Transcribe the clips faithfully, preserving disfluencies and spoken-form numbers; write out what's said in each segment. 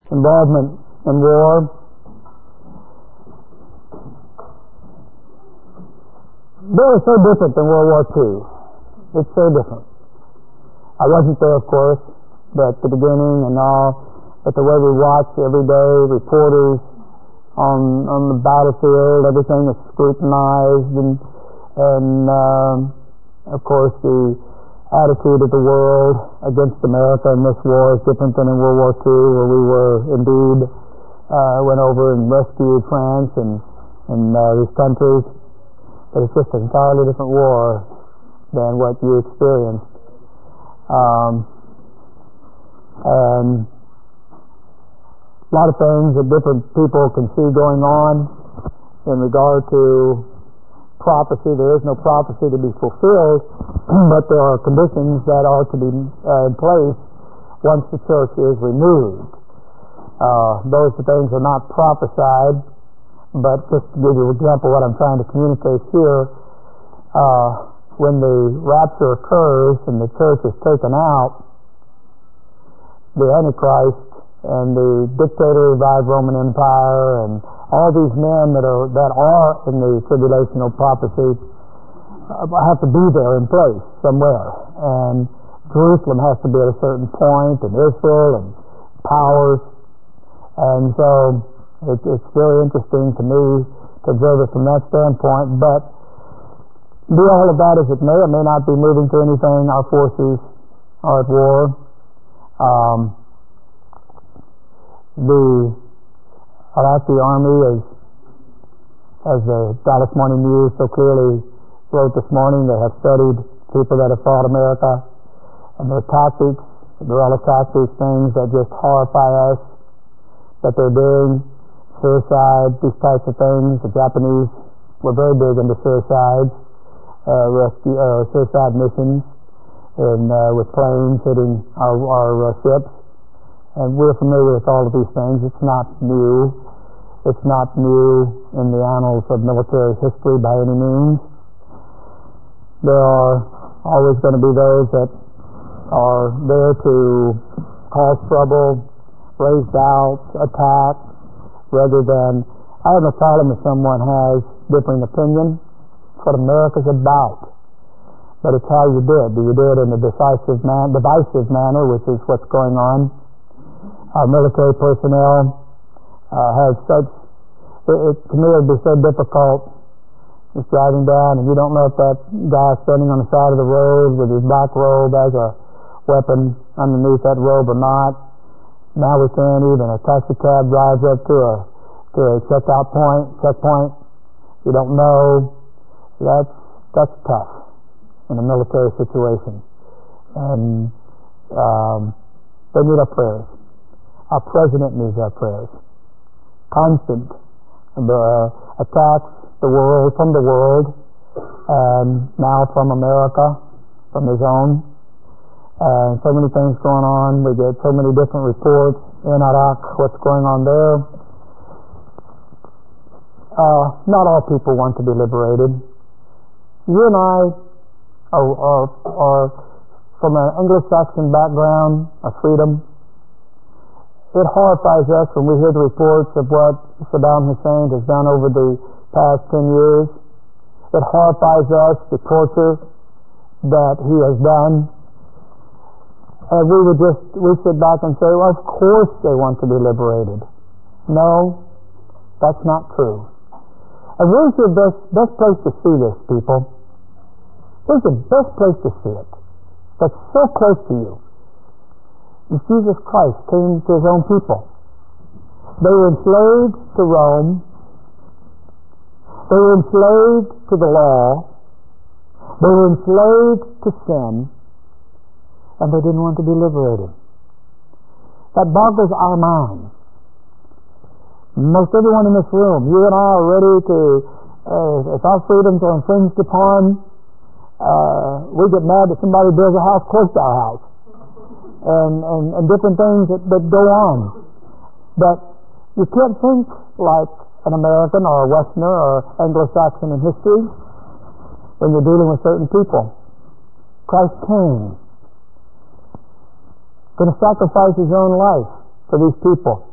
involvement in war. They were so different than World War Two. It's so different. I wasn't there, of course, but at the beginning and all, but the way we watch every day, reporters on on the battlefield, everything is scrutinized, and and um, of course the attitude of the world against America in this war is different than in World War Two, where we were indeed uh, went over and rescued France and and uh, these countries. But it's just an entirely different war than what you experienced. Um, and a lot of things that different people can see going on in regard to prophecy. There is no prophecy to be fulfilled, but there are conditions that are to be uh, in place once the church is removed. Uh, those things are not prophesied, but just to give you an example of what I'm trying to communicate here, uh, when the rapture occurs and the church is taken out, the Antichrist and the dictator revived Roman Empire and all these men that are that are in the tribulational prophecy have to be there in place somewhere, and Jerusalem has to be at a certain point, and Israel and powers, and so it, it's very interesting to me to observe it from that standpoint. But be all of that as it may, it may not be moving to anything. Our forces are at war. Um, the Iraqi army, as as the Dallas Morning News so clearly wrote this morning, they have studied people that have fought America and their tactics, guerrilla tactics, things that just horrify us, that they're doing, suicide, these types of things. The Japanese were very big into suicides, uh, rescue, uh, suicide missions, and uh, with planes hitting our, our uh, ships. And we're familiar with all of these things. It's not new. It's not new in the annals of military history by any means. There are always going to be those that are there to cause trouble, raise doubts, attack, rather than, I have no problem if someone has differing opinion. It's what America's about. But it's how you do it. Do you do it in a decisive man, divisive manner, which is what's going on? Our military personnel uh, have such, it, it, to me it would be so difficult just driving down and you don't know if that guy standing on the side of the road with his back robe has a weapon underneath that robe or not. Now we can't even, a taxi cab drives up to a to a checkout point, checkpoint. You don't know. That's that's tough in a military situation. And um, they need our prayers. Our president needs our prayers. Constant uh, attacks the world, from the world, and now from America, from his own. And so many things going on. We get so many different reports in Iraq, what's going on there. Uh, not all people want to be liberated. You and I are, are, are from an Anglo-Saxon background of freedom. It horrifies us when we hear the reports of what Saddam Hussein has done over the past ten years. It horrifies us, the torture that he has done. And we would just, we sit back and say, well, of course they want to be liberated. No, that's not true. And where's the best, best place to see this, people? Where's the best place to see it? That's so close to you. Jesus Christ came to his own people. They were enslaved to Rome. They were enslaved to the law. They were enslaved to sin. And they didn't want to be liberated. That boggles our mind. Most everyone in this room, you and I are ready to, uh, if our freedoms are infringed upon, uh, we get mad that somebody builds a house close to our house. And, and, and different things that, that go on. But you can't think like an American or a Westerner or Anglo-Saxon in history when you're dealing with certain people. Christ came, going to sacrifice his own life for these people.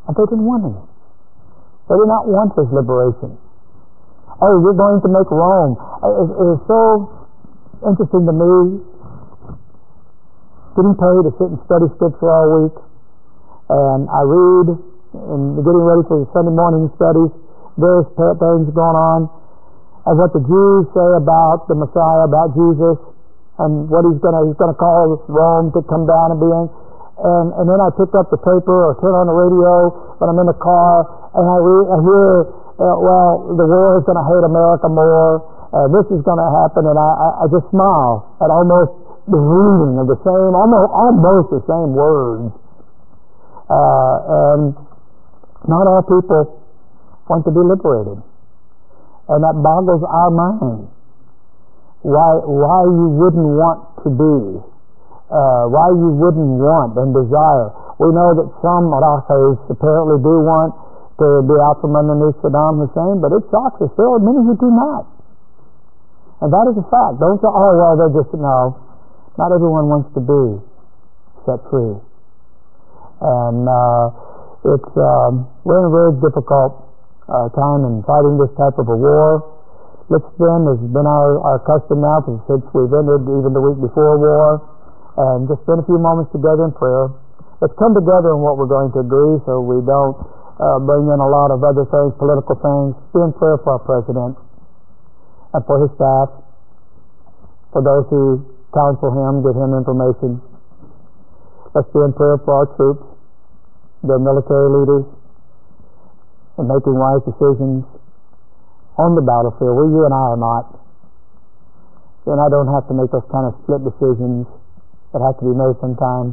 And they didn't want him. They did not want his liberation. Oh, you're going to make Rome. It, it was so interesting to me. Getting paid to sit and study Scripture all week. And I read, and getting ready for the Sunday morning studies, various things going on, and what the Jews say about the Messiah, about Jesus, and what he's going to he's going to call Rome to come down and be in. And, and then I pick up the paper or turn on the radio when I'm in the car, and I, re- I hear, uh, well, the world is going to hate America more, uh, this is going to happen, and I, I, I just smile at almost the reading of the same, almost, almost the same words. Uh, and not all people want to be liberated. And that boggles our mind. Why, why you wouldn't want to be, uh, why you wouldn't want and desire. We know that some of our faiths apparently do want to be out from underneath Saddam Hussein, but it shocks us. There are many who do not. And that is a fact. Don't say, oh, well, they're just, no. Not everyone wants to be set free. And uh, it's um, we're in a very difficult uh, time in fighting this type of a war. Let's spend, has been our, our custom now since we've ended even the week before war, and just spend a few moments together in prayer. Let's come together in what we're going to agree so we don't uh, bring in a lot of other things, political things. Be in prayer for our president and for his staff, for those who counsel him, give him information. Let's be in prayer for our troops, their military leaders, and making wise decisions on the battlefield. We, you and I are not. You and I don't have to make those kind of split decisions that have to be made sometime.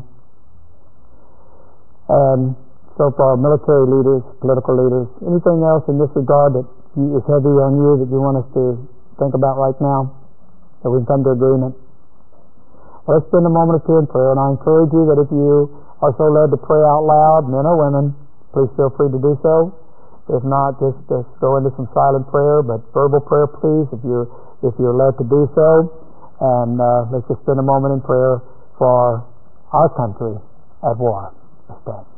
And so for our military leaders, political leaders, anything else in this regard that is heavy on you that you want us to think about right now, that we can come to agreement. Let's spend a moment or two in prayer, and I encourage you that if you are so led to pray out loud, men or women, please feel free to do so. If not, just, just go into some silent prayer, but verbal prayer, please, if you're if you're led to do so. And uh, let's just spend a moment in prayer for our country at war. Let's stand.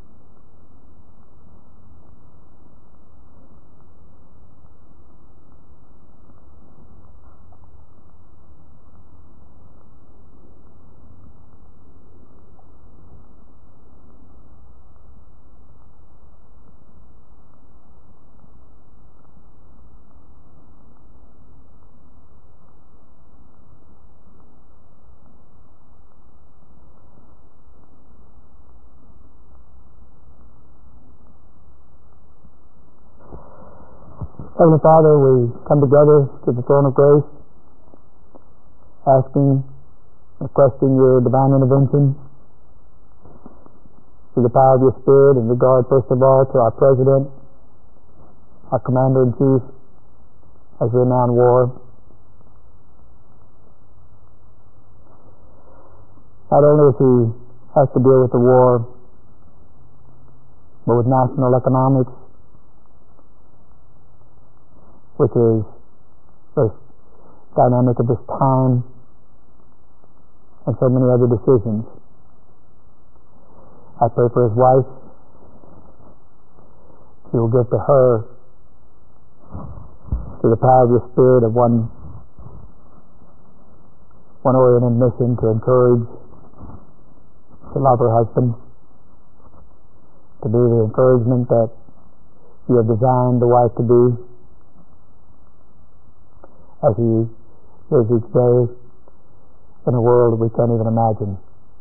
Heavenly Father, we come together to the throne of grace, asking, requesting your divine intervention through the power of your Spirit in regard, first of all, to our President, our Commander-in-Chief, as we're now in war. Not only as he has to deal with the war, but with national economics, which is the dynamic of this time, and so many other decisions. I pray for his wife. You will give to her, through the power of your Spirit, of one, one oriented mission to encourage, to love her husband, to be the encouragement that you have designed the wife to be, as he lives each day in a world we can't even imagine.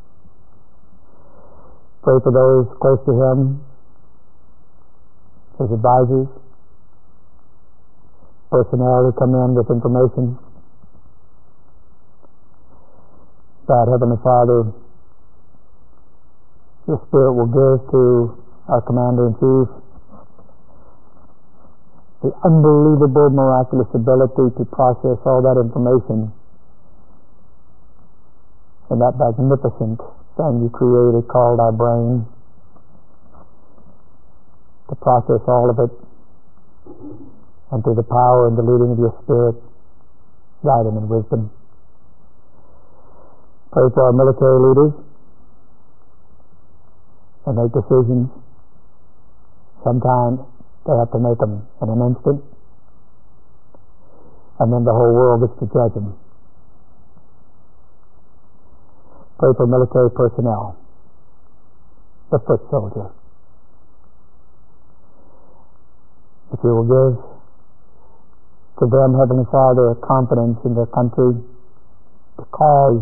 Pray for those close to him, his advisors, personnel who come in with information, that Heavenly Father, your Spirit will give to our Commander-in-Chief the unbelievable, miraculous ability to process all that information in that magnificent thing you created called our brain, to process all of it, and through the power and the leading of your Spirit, guide him in wisdom. Pray for our military leaders and make decisions sometimes they have to make them in an instant, and then the whole world gets to judge them. Pray for military personnel, the foot soldier. If you will give to them, Heavenly Father, confidence in their country, because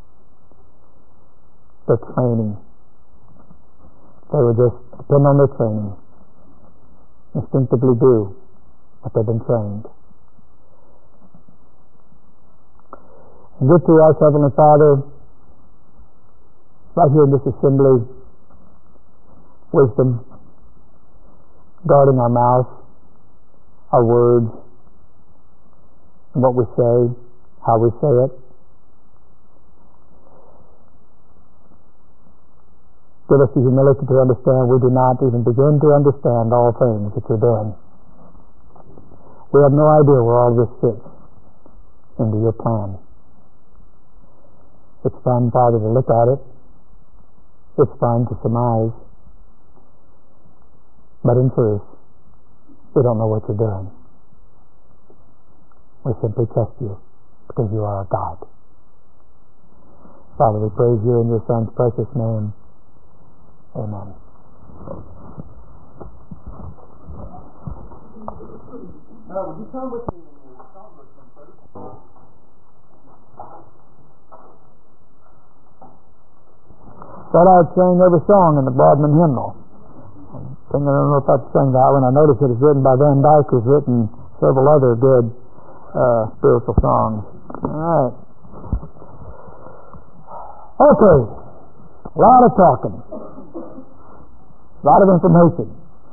their training, they would just depend on their training, instinctively do what they've been trained. And give to us, Heavenly Father, right here in this assembly, wisdom, guarding our mouth, our words, what we say, how we say it. Give us the humility to understand we do not even begin to understand all things that you're doing. We have no idea where all this fits into your plan. It's fun, Father, to look at it. It's fun to surmise. But in truth, we don't know what you're doing. We simply trust you because you are our God. Father, we praise you in your Son's precious name. Amen. Now, would you come with me in your song listening, please? Thought I'd sing every song in the Bodmin hymnal. I don't know if I'd sing that one. I noticed it was written by Van Dyke, who's written several other good uh, spiritual songs. All right. Okay. A lot of talking. A lot of information.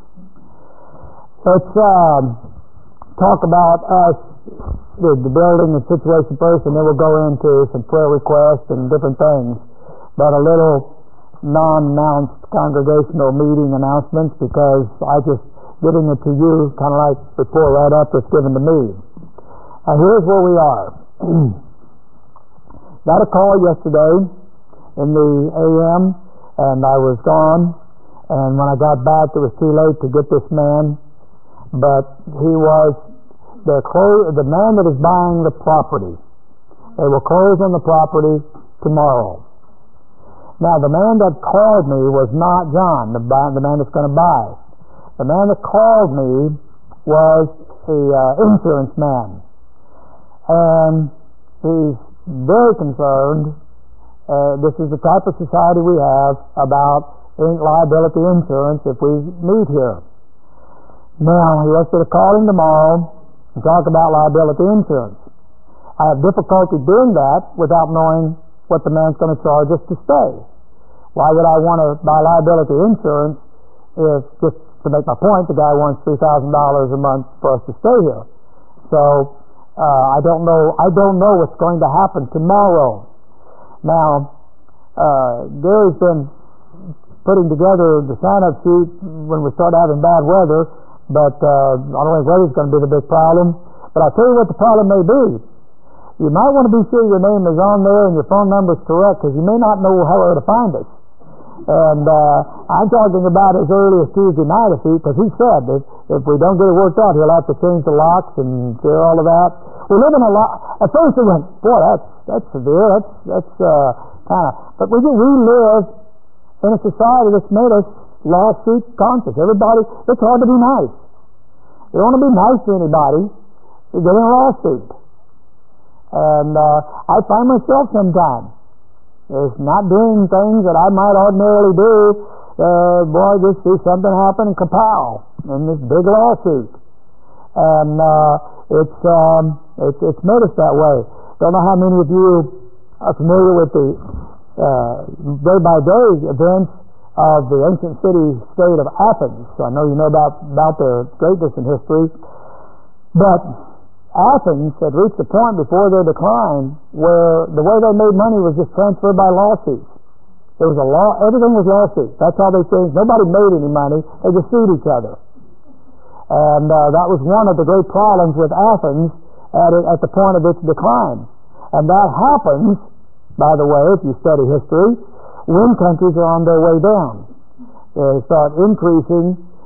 Let's um, talk about us, the, the building and situation first, and then we'll go into some prayer requests and different things. But a little non-announced congregational meeting announcements, because I just giving it to you kind of like report right up that's given to me. Now here's where we are. Got a call yesterday in the A M and I was gone, and when I got back it was too late to get this man, but he was the clo- the man that is buying the property. They will close on the property tomorrow. Now, the man that called me was not John, the, buy, the man that's going to buy. The man that called me was the uh, insurance man. And he's very concerned. Uh, this is the type of society we have about liability insurance if we meet here. Now, he wants me to call him tomorrow and talk about liability insurance. I have difficulty doing that without knowing what the man's going to charge us to stay. Why would I want to buy liability insurance if, just to make my point, the guy wants three thousand dollars a month for us to stay here? So uh, I don't know. I don't know what's going to happen tomorrow. Now, uh, Gary's been putting together the sign-up sheet when we start having bad weather, but uh, I don't think weather's going to be the big problem. But I'll tell you what the problem may be. You might want to be sure your name is on there and your phone number is correct, because you may not know how to find us. And uh, I'm talking about as early as Tuesday night, if he, because he said that if we don't get it worked out, he'll have to change the locks and do all of that. We live in a lot. At first, we went, boy, that's that's severe. That's that's uh, kind of. But we we live in a society that's made us lawsuit conscious. Everybody, it's hard to be nice. You don't want to be nice to anybody. You get in a lawsuit. And uh, I find myself sometimes is not doing things that I might ordinarily do. Uh, boy, just see something happen, kapow, in this big lawsuit. And uh, it's, um, it's it's made us that way. Don't know how many of you are familiar with the uh, day-by-day events of the ancient city-state of Athens. So I know you know about, about their greatness in history. But Athens had reached a point before their decline where the way they made money was just transferred by lawsuits. There was a law, everything was lawsuits. That's how they changed. Nobody made any money. They just sued each other. And uh, that was one of the great problems with Athens at, at the point of its decline. And that happens, by the way, if you study history, when countries are on their way down. They start increasing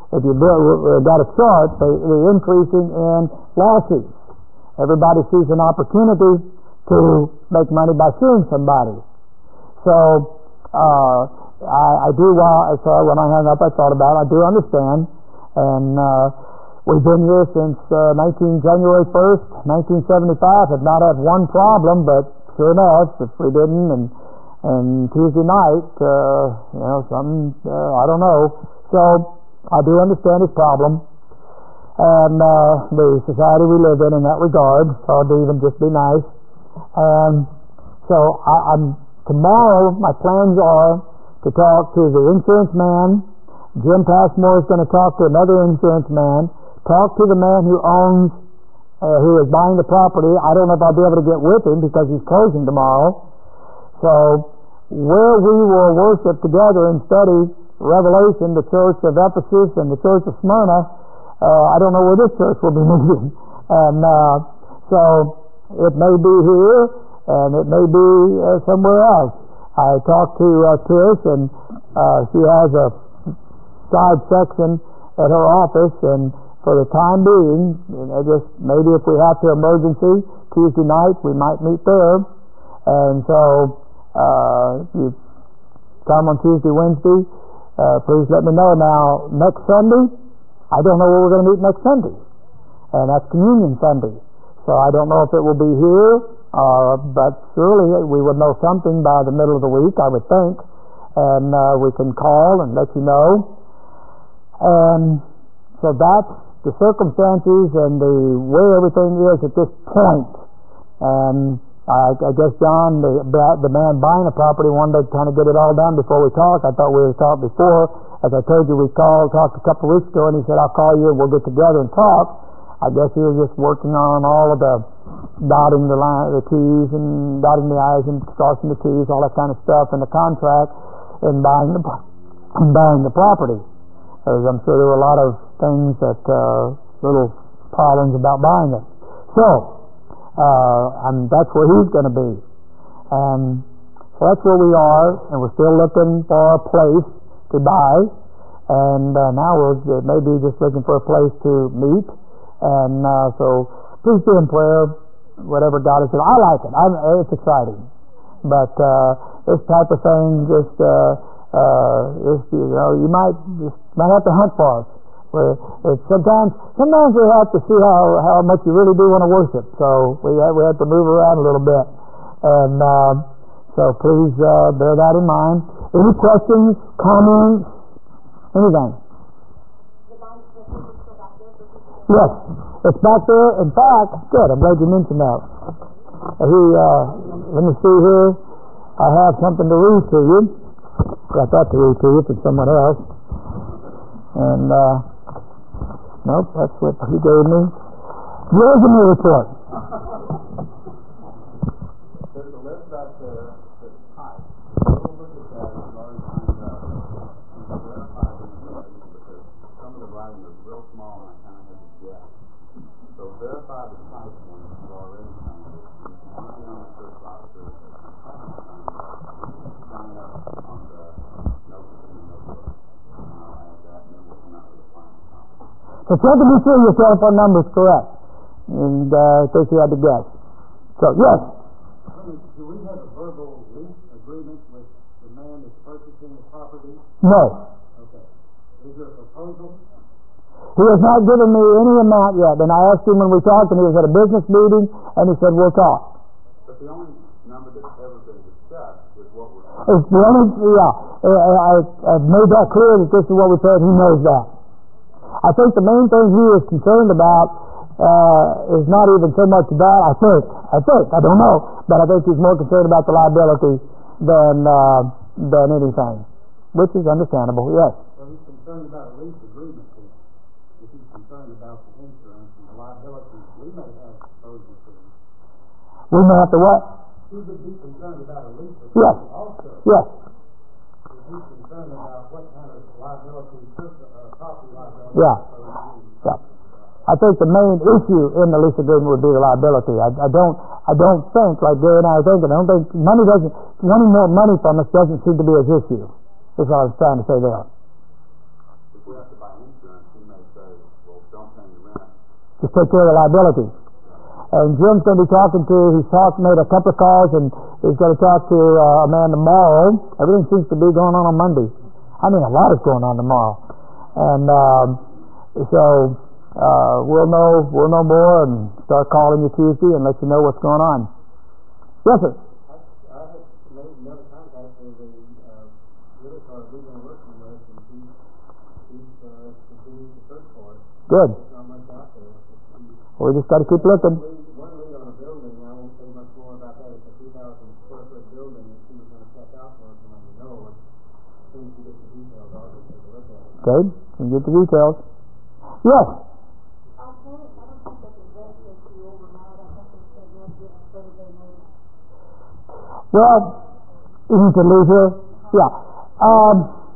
if you build, uh, got a chart, they, they're increasing in lawsuits. Everybody sees an opportunity to make money by suing somebody. So uh, I, I do. While so when I hung up, I thought about it. I do understand, and uh, we've been here since uh, nineteen January first, nineteen seventy-five. Have not had one problem, but sure enough, if we didn't, and and Tuesday night, uh, you know, something uh, I don't know. So I do understand his problem, and uh, the society we live in in that regard. So to even just be nice, and so I, I'm tomorrow. My plans are to talk to the insurance man. Jim Passmore is going to talk to another insurance man. Talk to the man who owns, uh, who is buying the property. I don't know if I'll be able to get with him because he's closing tomorrow. So where we will worship together and study Revelation, the church of Ephesus and the church of Smyrna, uh, I don't know where this church will be meeting. And uh, so it may be here and it may be uh, somewhere else. I talked to uh, Trish, and uh, she has a side section at her office, and for the time being, you know, just maybe if we have to emergency Tuesday night, we might meet there. And so uh, if you come on Tuesday, Wednesday, uh, please let me know. Now, next Sunday, I don't know where we're going to meet next Sunday, and that's Communion Sunday. So I don't know if it will be here. Uh, but surely we would know something by the middle of the week, I would think, and uh, we can call and let you know. And so that's the circumstances and the way everything is at this point. And I, I guess John, the, the man buying the property, wanted to kind of get it all done before we talk. I thought we had talked before. As I told you, we called, talked a couple of weeks ago, and he said, I'll call you and we'll get together and talk. I guess he was just working on all of the dotting the line, the T's and dotting the I's and crossing the T's, all that kind of stuff in the contract and buying the and buying the property. Because I'm sure there were a lot of things that uh, little problems about buying it. So, uh, and that's where he's going to be. And so that's where we are, and we're still looking for a place to buy. And uh, now we're maybe just looking for a place to meet. And uh, so please be in prayer, whatever God has said. I like it. I'm, it's exciting. But uh, this type of thing just, uh, uh, just, you know, you might just might have to hunt for us. Where it's sometimes, sometimes we have to see how, how much you really do want to worship. So we have, we have to move around a little bit. And uh, so please uh, bear that in mind. Any questions, comments, anything? Yes, it's back there. In fact, good. I'm glad you mentioned that. He, uh, let me see here. I have something to read to you. Got that to read to you from someone else. And uh, nope, that's what he gave me. Resume report. There's a list back there that's typed. We'll look at that as far as find out. You can verify the information because some of the writing is real small and I kind of had to guess. So verify the type one if you've already signed it. If you want to be on the first roster, if you haven't signed it, sign up on the notice in the notebook. And I'll add that and then we'll come out with a final copy. So check to be sure your telephone number is correct. And uh, in case you had to guess. So, yes. Do we have a verbal lease agreement with the man that's purchasing the property? No. Okay. Is there a proposal? He has not given me any amount yet. And I asked him when we talked, and he was at a business meeting, and he said, we'll talk. But the only number that's ever been discussed is what we're talking It's the only, yeah. I, I've made that clear that this is what we said. He knows that. I think the main thing he is concerned about uh, is not even so much that, I think. I think. I don't know. But I think he's more concerned about the liability than, uh, than anything, which is understandable, yes. Well, he's concerned about a lease agreement. If he's concerned about the insurance and the liability, we may have exposure to him. We may have to what? He would be concerned about a lease agreement Yes. also. Yes. If he's concerned about what kind of liability, uh, property liability. Yeah. Yeah. I think the main issue in the lease agreement would be the liability. I, I don't, I don't think, like Gary and I are thinking, I don't think money doesn't, wanting more money from us doesn't seem to be his issue. That's what I was trying to say there. If we have to buy insurance, Just take care of the liabilities. And Jim's going to be talking to, he's talked, made a couple of calls, and he's going to talk to uh, a man tomorrow. Everything seems to be going on on Monday. I mean, a lot is going on tomorrow. And um, so uh, we'll know we'll know more and start calling you Tuesday and let you know what's going on. Yes, sir. Good. Well, we just got to keep looking. One lead on a building, I won't say much more about that. It's a two thousand square foot building, and she's going to check out for us and let me know. As soon as you get the details, I'll just take a look at it. Okay, you get the details. Yes. Well, isn't it leisure? Yeah. Um,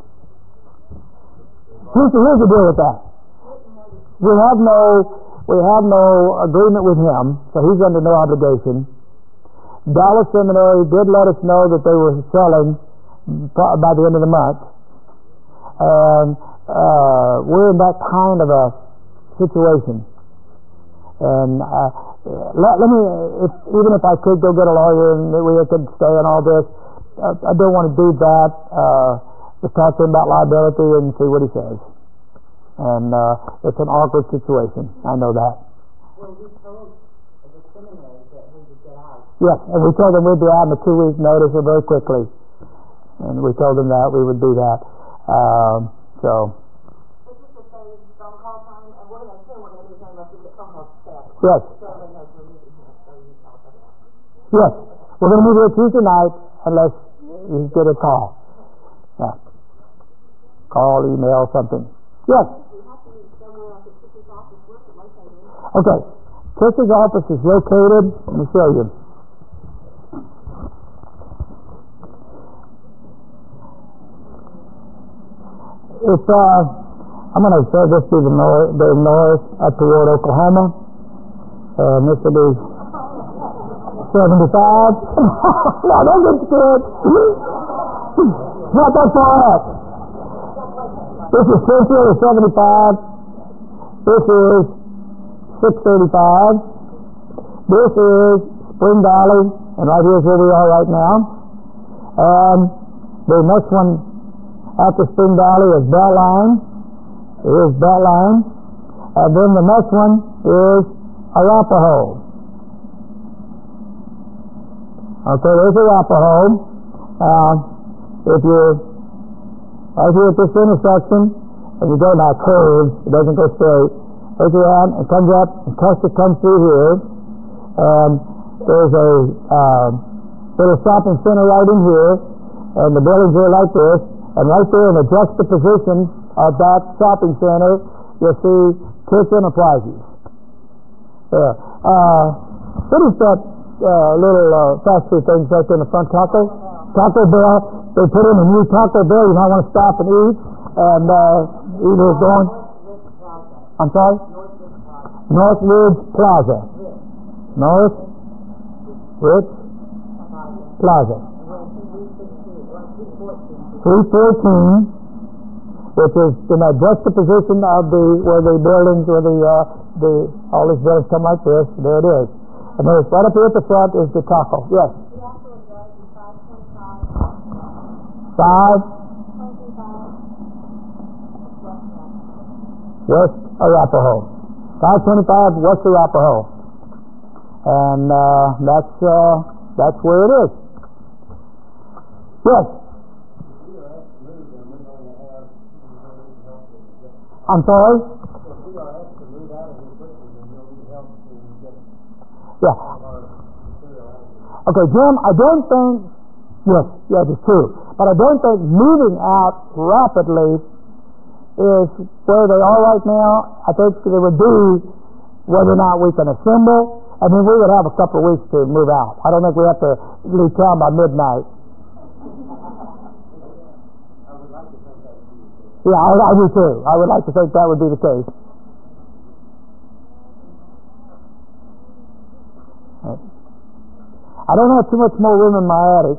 here's, the, here's the deal with that. We have no we have no agreement with him, so he's under no obligation. Dallas Seminary did let us know that they were selling by the end of the month, and uh, we're in that kind of a situation. And uh, let, let me, if, even if I could go get a lawyer and we could stay in all this, uh, I don't want to do that. Uh, just talk to him about liability and see what he says. And uh, it's an awkward situation. I know that. Well, we told the seminary that we would get out. Yes, and we told them we'd be out in a two-week notice or very quickly. And we told them that we would do that. Um, so. But this will say phone call time, and we're going to say we're going to do something about the phone call staff. Yes. So everybody knows we're meeting here, so you tell us about it. Yes, we're going to meet here Tuesday night unless you get a call. Yeah. Call, email, something. Yes. Okay. Tristan's office is located, let me show you. It's, uh, I'm going to show this to the north, the north up toward Oklahoma. And this will be seventy-five. No, don't get scared. Not that far up. This is Central is seventy-five. This is six thirty-five. This is Spring Valley, and right here is where we are right now. And the next one after Spring Valley is Beltline. Here's Beltline. And then the next one is Arapahoe. Okay, there's Arapahoe. Uh, if you're right here at this intersection, if you go by curves, it doesn't go straight. Goes around and comes up, and Custer comes through here, and there's a uh, little shopping center right in here, and the buildings are like this, and right there in the juxtaposition of that shopping center, you'll see Kiss Enterprises. There. Uh, what is that uh, little uh, fast food thing right there in the front? Taco? Taco Bell. They put in a new Taco Bell. You might want to stop and eat, and uh, eat is going. I'm sorry? Northridge Plaza. Northridge Plaza. three fourteen, which is in that juxtaposition of the where the buildings, where the uh, the all these buildings come like this. There it is. And there's right up here at the front is the taco. Yes. Five. West Arapahoe. five twenty-five West Arapahoe. And uh, that's uh, that's where it is. Yes. I'm sorry? Yeah. Okay, Jim, I don't think, yes, yes, it's true. But I don't think moving out rapidly is where they are right now. I think it would be whether or not we can assemble. I mean, we would have a couple of weeks to move out. I don't think we have to leave town by midnight. Yeah, I, I do too. I would like to think that would be the case. I don't have too much more room in my attic.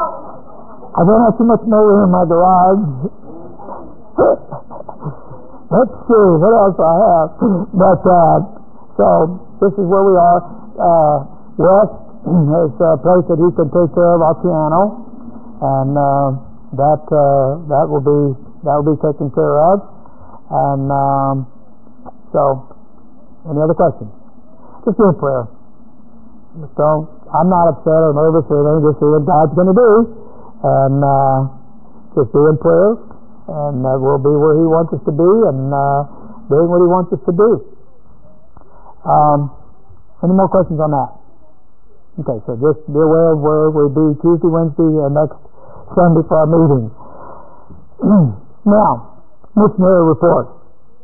I don't have too much more room in my garage. Let's see, what else I have? But, uh, so, this is where we are. Uh, Wes is a place that he can take care of our piano, and uh, that uh, that will be that will be taken care of. And um, so, any other questions? Just do a prayer. So, I'm not upset or nervous or anything, just see what God's going to do, and uh, just doing prayer, and uh, we'll be where He wants us to be, and uh, doing what He wants us to do. Um, any more questions on that? Okay, so just be aware of where we'll be Tuesday, Wednesday, and next Sunday for our meeting. Now, missionary report.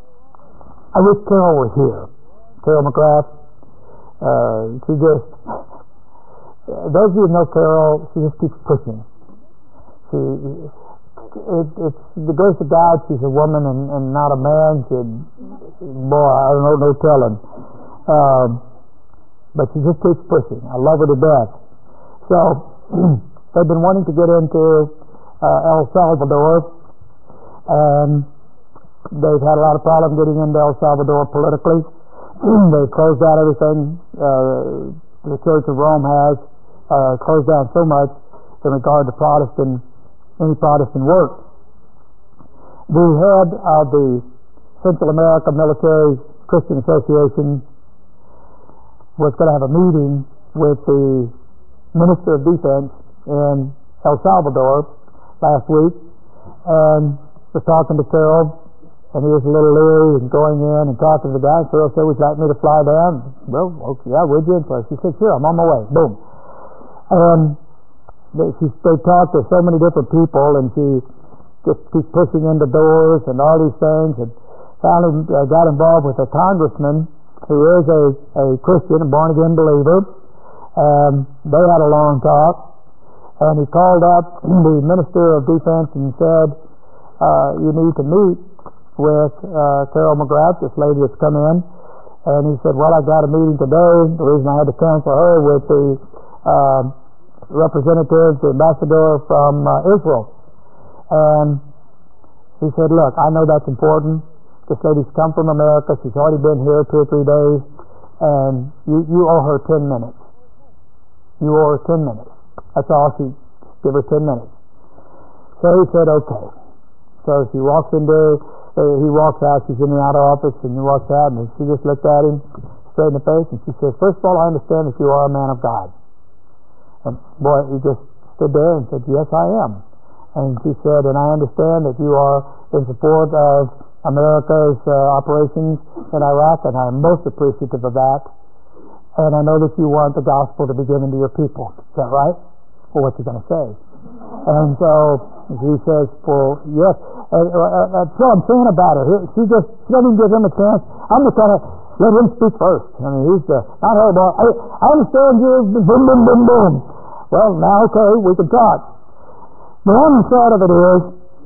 I wish Carol were here. Carol McGrath. Uh, she just, those of you who know Carol, she just keeps pushing. She, it, it's the grace of God. She's a woman and, and not a man. She, boy, I don't know, no telling. Um, but she just keeps pushing. I love her to death. So they've been wanting to get into uh, El Salvador, and they've had a lot of problem getting into El Salvador politically. They've closed out everything. Uh, the Church of Rome has uh, closed down so much in regard to Protestant, any Protestant work. The head of the Central America Military Christian Association was going to have a meeting with the Minister of Defense in El Salvador last week, and was talking to Carol, and he was a little leery and going in and talking to the guy. Carol said, would you like me to fly down? Well, okay, yeah, would you? So she said, sure, I'm on my way. Boom. And they, she, they talked to so many different people, and she just keeps pushing into doors and all these things, and finally uh, got involved with a congressman who is a, a Christian, a born-again believer, and they had a long talk, and he called up the Minister of Defense and said, uh, you need to meet with uh, Carol McGrath, this lady that's come in, and he said, well, I got a meeting today. The reason I had to cancel her with the uh, representative, the ambassador from uh, Israel. And he said, look, I know that's important. This lady's come from America. She's already been here two or three days, and you, you owe her ten minutes. You owe her ten minutes. That's all. She give her ten minutes. So he said, okay. So she walks into, uh, he walks out. She's in the outer office, and he walks out, and she just looked at him straight in the face, and she says, first of all, I understand that you are a man of God. And boy, he just stood there and said, yes, I am. And she said, and I understand that you are in support of America's uh, operations in Iraq, and I'm most appreciative of that. And I know that you want the gospel to be given to your people. Is that right? Well, what's he going to say? And so he says, well, yes. And, uh, that's what I'm saying about her. She just, she doesn't give him a chance. I'm just going to let him speak first. I mean, he's the, not her, but I, I understand you, boom, boom, boom, boom. Well, now, okay, we can talk. The one side of it is,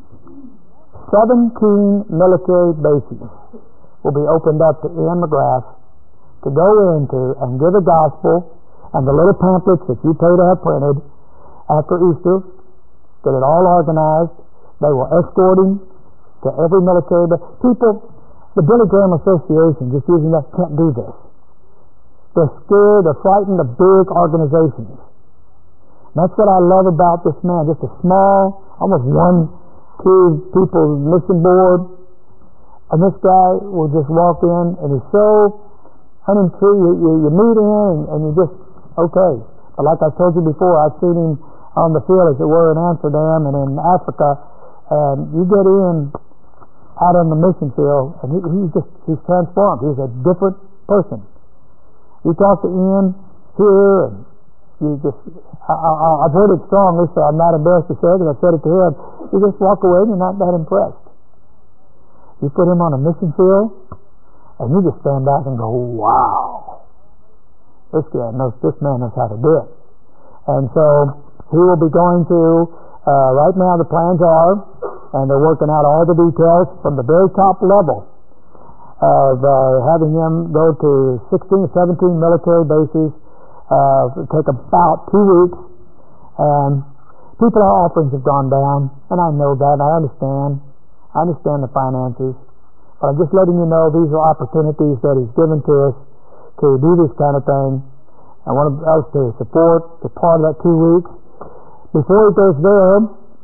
seventeen military bases will be opened up to Ian McGrath to go into and give the gospel and the little pamphlets that you pay to have printed after Easter, get it all organized. They will escort him to every military base. People, the Billy Graham Association, just using that, can't do this. They're scared, they're frightened of big organizations. And that's what I love about this man, just a small, almost one two people mission board, and this guy will just walk in, and he's so unintrigued. You, you, you meet him, and, and you just, okay. But like I told you before, I've seen him on the field, as it were, in Amsterdam and in Africa, and you get in out on the mission field, and he, he's just, he's transformed. He's a different person. You talk to Ian here, and you just, I, I, I've heard it strongly, so I'm not embarrassed to say it, because I've said it to him. You just walk away and you're not that impressed. You put him on a mission field, and you just stand back and go, wow, this guy knows, this man knows how to do it. And so he will be going to, uh, right now the plans are, and they're working out all the details from the very top level of uh, having him go to sixteen or seventeen military bases. Uh, it'll take about two weeks, and people, our offerings have gone down, and I know that, and I understand. I understand the finances, But I'm just letting you know these are opportunities that He's given to us to do this kind of thing. I want us to support the part of that two weeks. Before He goes there,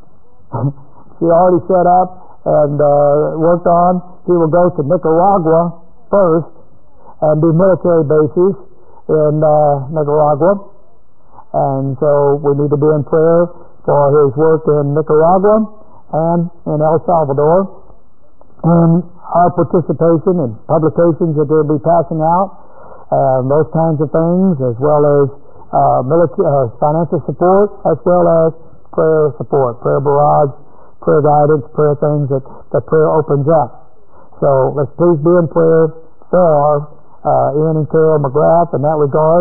He already set up and uh, worked on, He will go to Nicaragua first and do military bases in uh, Nicaragua. And so we need to be in prayer for His work in Nicaragua and in El Salvador, and our participation in publications that they'll be passing out, uh, those kinds of things, as well as uh, military, uh, financial support, as well as prayer support, prayer barrage, prayer guidance, prayer things that, that prayer opens up. So let's please be in prayer for uh, Ian and Carol McGrath in that regard.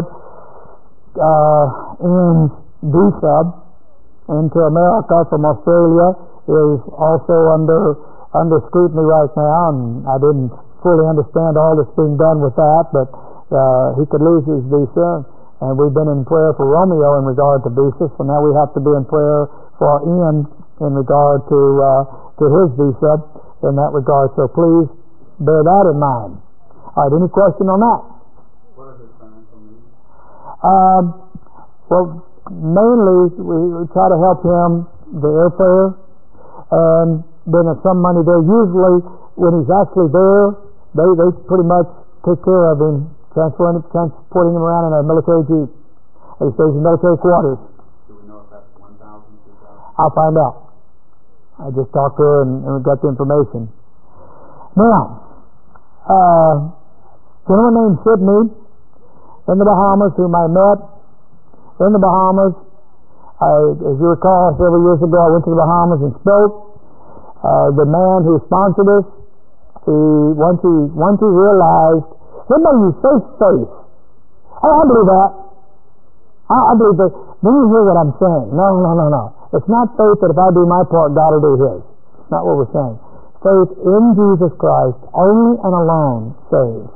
Uh, Ian's visa into America from Australia is also under under scrutiny right now, and I didn't fully understand all that's being done with that, but uh, he could lose his visa, and we've been in prayer for Romeo in regard to visas, so now we have to be in prayer for Ian in regard to uh, to his visa in that regard, so please bear that in mind. All right, any question on that? What are his financial needs? Um, well, mainly we try to help him the airfare, and then there's some money there. Usually, when he's actually there, they they pretty much take care of him, transferring transporting him around in a military jeep. He stays in military quarters. Do we know if that's one thousand, two thousand? I'll find out. I just talked to her and, and we got the information. Now, uh, a gentleman named Sidney in the Bahamas, whom I met in the Bahamas. I, as you recall, several years ago, I went to the Bahamas and spoke. Uh, the man who sponsored us, he once he once he realized, somebody you say faith. Oh, I believe that. I, I believe that. Then you hear what I'm saying. No, no, no, no. It's not faith that if I do my part, God will do His. It's not what we're saying. Faith in Jesus Christ only and alone saves.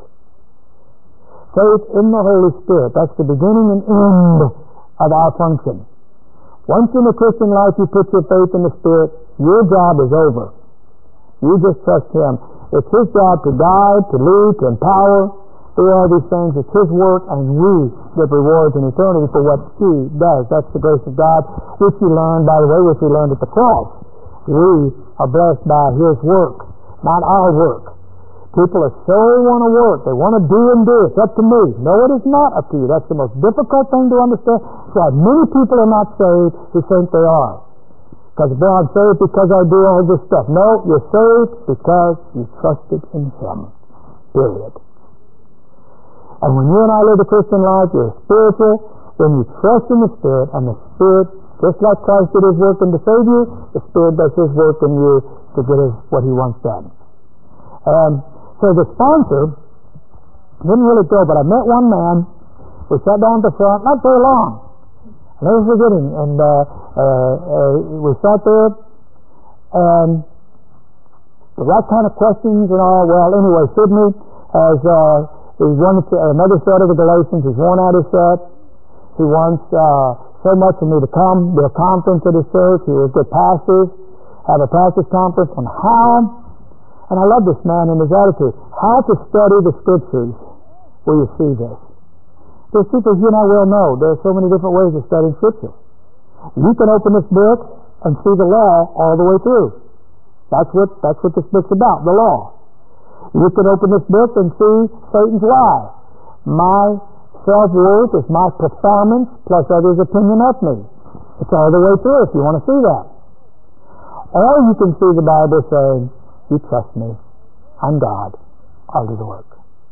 Faith in the Holy Spirit. That's the beginning and end of our function. Once in the Christian life you put your faith in the Spirit, your job is over. You just trust Him. It's His job to guide, to lead, to empower, do all these things. It's His work, and we get rewards in eternity for what He does. That's the grace of God, which you learned, by the way, which we learned at the cross. We are blessed by His work, not our work. People are so want to work. They want to do and do. It's up to me. No, it is not up to you. That's the most difficult thing to understand. That's why many people are not saved who think they are. Because, well, I'm saved because I do all this stuff. No, you're saved because you trusted in Him. Period. And when you and I live the Christian life, you're spiritual, then you trust in the Spirit, and the Spirit, just like Christ did His work in to save you, the Spirit does His work in you to get us what He wants done. Um, so the sponsor didn't really go, but I met one man. We sat down at the front, not very long. I'll never forget him. And uh, uh, uh, we sat there, and the right kind of questions and all. Well, anyway, Sidney has uh, he's won another set of the Galatians. He's worn out his set. He wants uh, so much for me to come to a conference at his church. He will get pastors, have a pastors conference on how. And I love this man and his attitude. How to study the Scriptures where you see this. There's people you and I well know. There are so many different ways of studying Scripture. You can open this book and see the law all the way through. That's what that's what this book's about, the law. You can open this book and see Satan's lie. My self-worth is my performance plus others' opinion of me. It's all the way through if you want to see that. Or you can see the Bible saying, you trust me. I'm God. I'll do the work.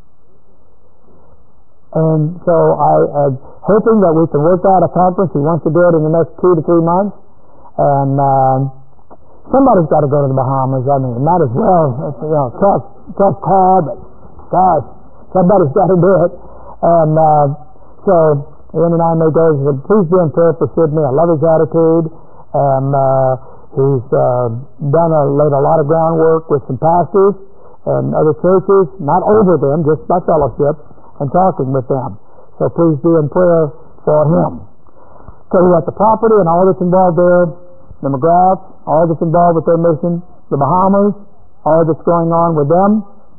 And so I am hoping that we can work out a conference. He wants to do it in the next two to three months. And um, somebody's got to go to the Bahamas. I mean, might as well. You know, tough, tough call, but gosh, somebody's got to do it. And uh, so Ian and I may go. So please be in prayer for Sidney. I love his attitude. And uh, he's uh, done a, laid a lot of groundwork with some pastors and other churches, not over them, just by fellowship, and talking with them. So please be in prayer for him. So we got the property and all that's involved there, the McGraths, all that's involved with their mission, the Bahamas, all that's going on with them,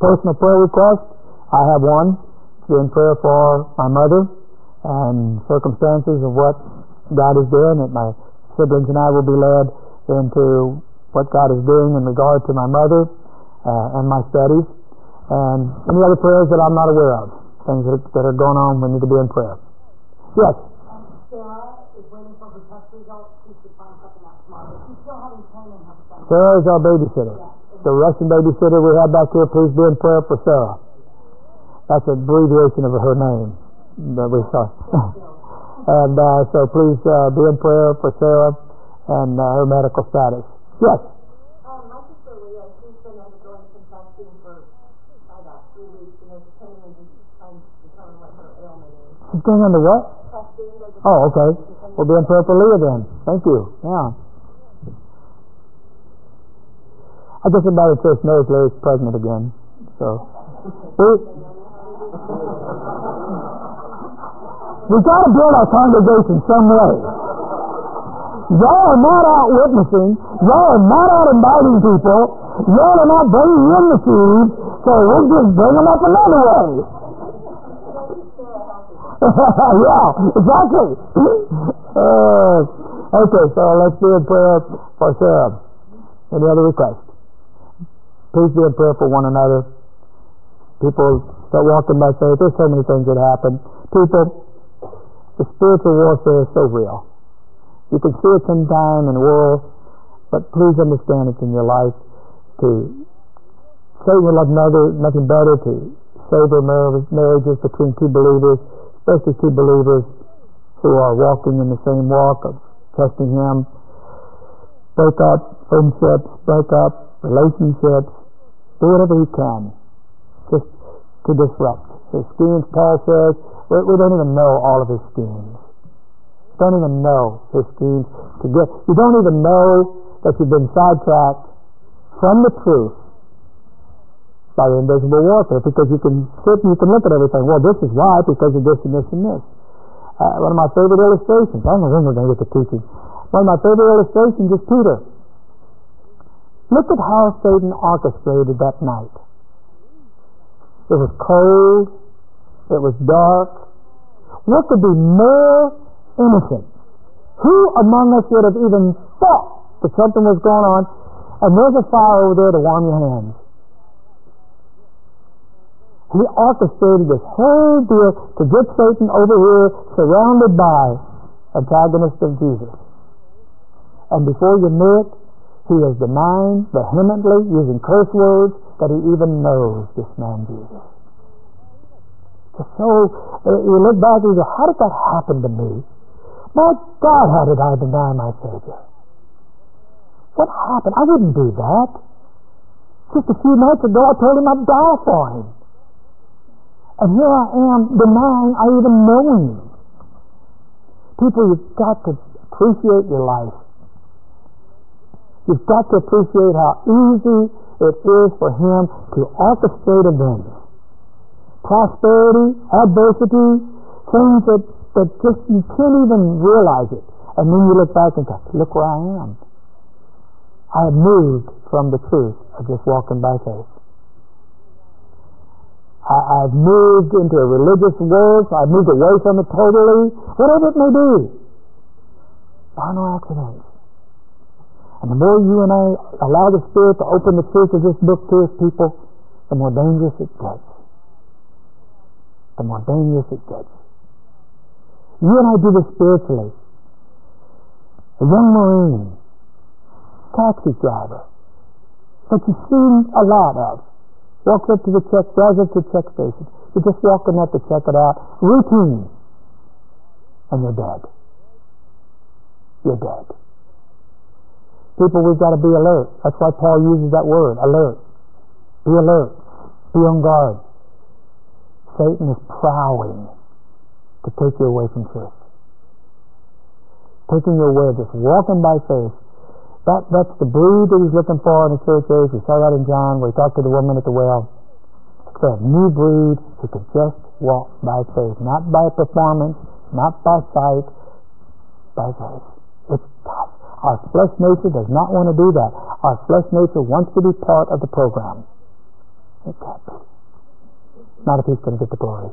personal prayer request, I have one. It's in prayer for my mother and circumstances of what God is doing, that my siblings and I will be led into what God is doing in regard to my mother uh, and my studies, and any other prayers that I'm not aware of, things that, that are going on we need to be in prayer. Yes? Sarah is waiting for her test results. She should find something out tomorrow. She's still having pain in her stomach. Sarah is our babysitter. The Russian babysitter we have back here, please be in prayer for Sarah. That's an abbreviation of her name that we saw. And uh, so please uh, be in prayer for Sarah and uh, her medical status. Yes? Um, my sister Leah, she's been undergoing some testing for about three weeks, and there's pain and just trying to determine what her ailment is. She's going under what? Testing. Oh, okay. We'll be in prayer for Leah then. Thank you. Yeah. I guess everybody in church knows Leah's pregnant again. So, we, we've got to build our congregation some way. Y'all are not out witnessing. Y'all are not out inviting people. Y'all are not bringing in the seed. So we'll just bring them up another way. Yeah, exactly. Uh, okay, so let's be in prayer for Sarah. Any other requests? Please be in prayer for one another. People start walking by faith. There's so many things that happen. People, the spiritual warfare is so real. You can see it sometime in the world, but please understand it's in your life. To Satan would love nothing, nothing better to save their marriages between two believers, especially two believers who are walking in the same walk of trusting Him. Break up friendships, break up relationships, do whatever He can just to disrupt His schemes. Paul says we, we don't even know all of His schemes. Don't even know His schemes to get. You don't even know that you've been sidetracked from the truth by the invisible warfare, because you can sit and you can look at everything. Well, this is why, because of this and this and this. Uh, one of my favorite illustrations, I don't know when we're going to get to teaching. One of my favorite illustrations is Peter. Look at how Satan orchestrated that night. It was cold. It was dark. What could be more innocent? Who among us would have even thought that something was going on, and there's a fire over there to warm your hands? He orchestrated this whole deal to get Satan over here surrounded by antagonists of Jesus. And before you knew it, he is denying vehemently, using curse words, that he even knows this man Jesus. So uh, you look back and you go, how did that happen to me? My God, how did I deny my Savior? What happened? I wouldn't do that. Just a few nights ago, I told him I'd die for him. And here I am denying I even know him. People, you've got to appreciate your life. You've got to appreciate how easy it is for him to orchestrate events. Prosperity, adversity, things that, that just you can't even realize it. And then you look back and go, look where I am. I have moved from the truth of just walking by faith. I, I've moved into a religious world, so I've moved away from it totally, whatever it may be. There are no accidents. And the more you and I allow the Spirit to open the truth of this book to His people, the more dangerous it gets. The more dangerous it gets. You and I do this spiritually. A young Marine, taxi driver, that you've seen a lot of, walks up to the check, drives up to the check station. You're just walking up to check it out. Routine. And you're dead. You're dead. People, we've got to be alert. That's why Paul uses that word, alert. Be alert. Be on guard. Satan is prowling to take you away from truth. Taking you away, just walking by faith. That, that's the breed that he's looking for in the church age. We saw that in John where he talked to the woman at the well. It's a new breed who can just walk by faith. Not by performance, not by sight, by faith. It's tough. Our flesh nature does not want to do that. Our flesh nature wants to be part of the program. It can't be. Not if he's going to get the glory.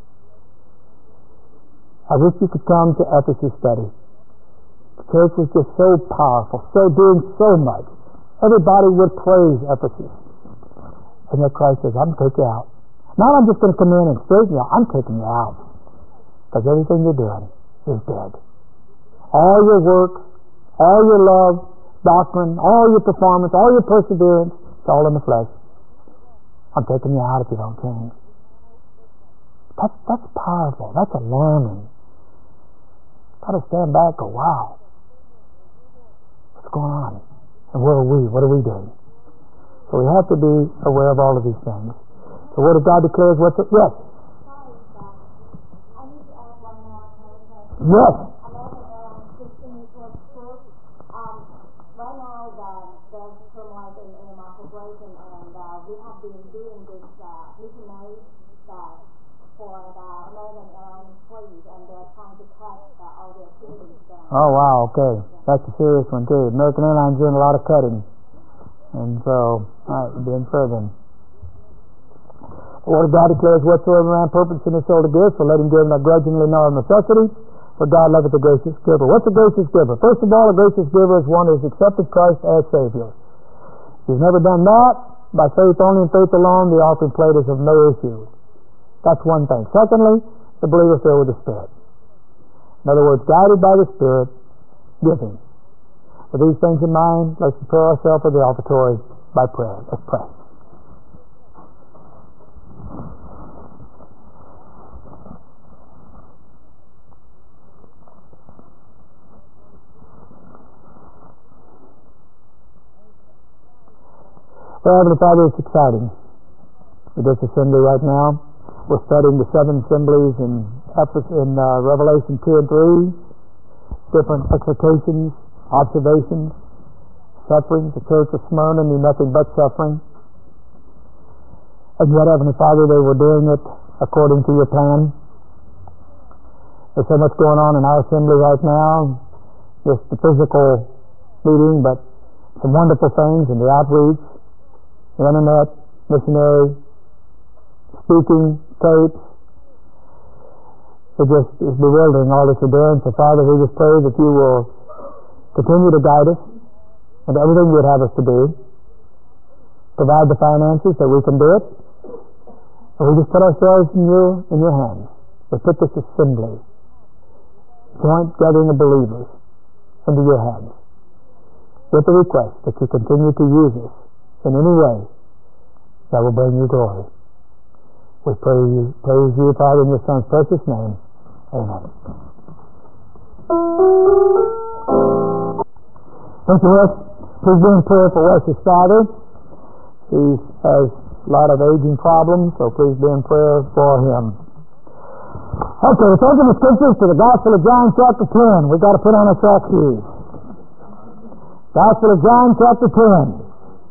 I wish you could come to Ephesus study. The church was just so powerful, so doing so much. Everybody would praise Ephesus. And yet Christ says, I'm going to take you out. Not I'm just going to come in and straighten you out. I'm taking you out. Because everything you're doing is dead. All your work, all your love, doctrine, all your performance, all your perseverance, it's all in the flesh. I'm taking you out if you don't change. That's, that's powerful. That's alarming. Got to stand back and go, wow. What's going on? And where are we? What are we doing? So we have to be aware of all of these things. The Word of God declares what's it? Yes. Sorry, Scott. I need to add one more question. Yes. American Airlines Christian Resource Group. Um, right now, the, there's turmoil in Airmark Corporation, and uh, we have been doing this uh, missionary stuff for the American Airlines employees, and they're trying to cut uh, all their activities down. Oh, wow, okay. That's a serious one, too. American Airlines doing a lot of cutting. And so, all right, we'll be in prayer then. The Word of God declares, whatsoever man purpose in his soul to give, so let him give not grudgingly nor of necessity, for God loveth the gracious giver. What's a gracious giver? First of all, a gracious giver is one who has accepted Christ as Savior. If you've never done that, by faith only and faith alone, the offering plate is of no issue. That's one thing. Secondly, the believer filled with the Spirit. In other words, guided by the Spirit, giving. With these things in mind, let's prepare ourselves for the offertory by prayer. Let's pray. Well, Heavenly Father, it's exciting with this assembly right now. We're studying the seven assemblies in, in uh, Revelation two and three, different exhortations, observations, sufferings. The church of Smyrna knew nothing but suffering. And yet, Heavenly Father, they were doing it according to your plan. There's so much going on in our assembly right now, just the physical meeting, but some wonderful things in the outreach, the internet, missionary, speaking, tapes. It just is bewildering, all this we're doing. So, Father, we just pray that you will continue to guide us into everything you would have us to do. Provide the finances that we can do it. And we just put ourselves in your, in your hands. We put this assembly, joint gathering of believers, into your hands. With the request that you continue to use us in any way that will bring you glory. We pray you, praise you, Father, in your Son's precious name. Amen. Mister West, please be in prayer for Wes's father. He has a lot of aging problems, so please be in prayer for him. Okay, let's open the scriptures to the Gospel of John chapter ten. We've got to put on our track shoes. Gospel of John chapter ten.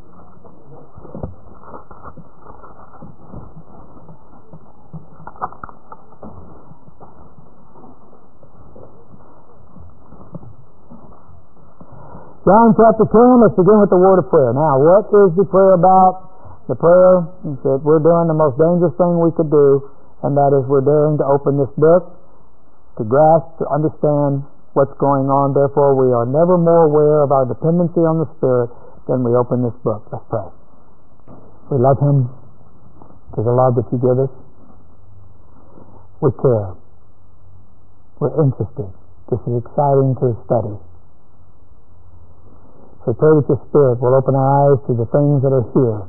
John chapter ten, let's begin with the word of prayer. Now, what is the prayer about? The prayer is that we're doing the most dangerous thing we could do, and that is we're daring to open this book, to grasp, to understand what's going on. Therefore, we are never more aware of our dependency on the Spirit than we open this book. Let's pray. We love Him for the love that you give us. We care. We're interested. This is exciting to study. So pray that your Spirit will open our eyes to the things that are here.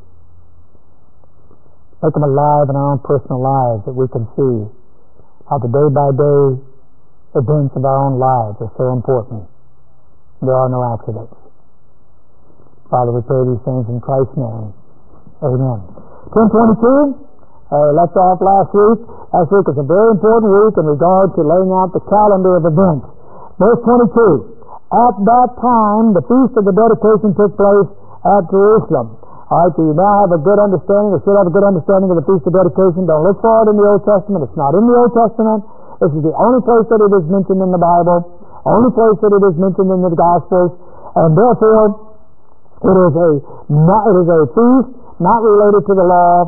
Make them alive in our own personal lives, that we can see how the day-by-day events of our own lives are so important. There are no accidents. Father, we pray these things in Christ's name. Amen. ten twenty-two, uh, left off last week. Last week was a very important week in regard to laying out the calendar of events. Verse twenty-two. At that time, the feast of the dedication took place at Jerusalem. All right, so you now have a good understanding, or should have a good understanding of the feast of dedication. Don't look for it in the Old Testament. It's not in the Old Testament. This is the only place that it is mentioned in the Bible, only place that it is mentioned in the Gospels, and therefore it is a not, it is a feast not related to the law.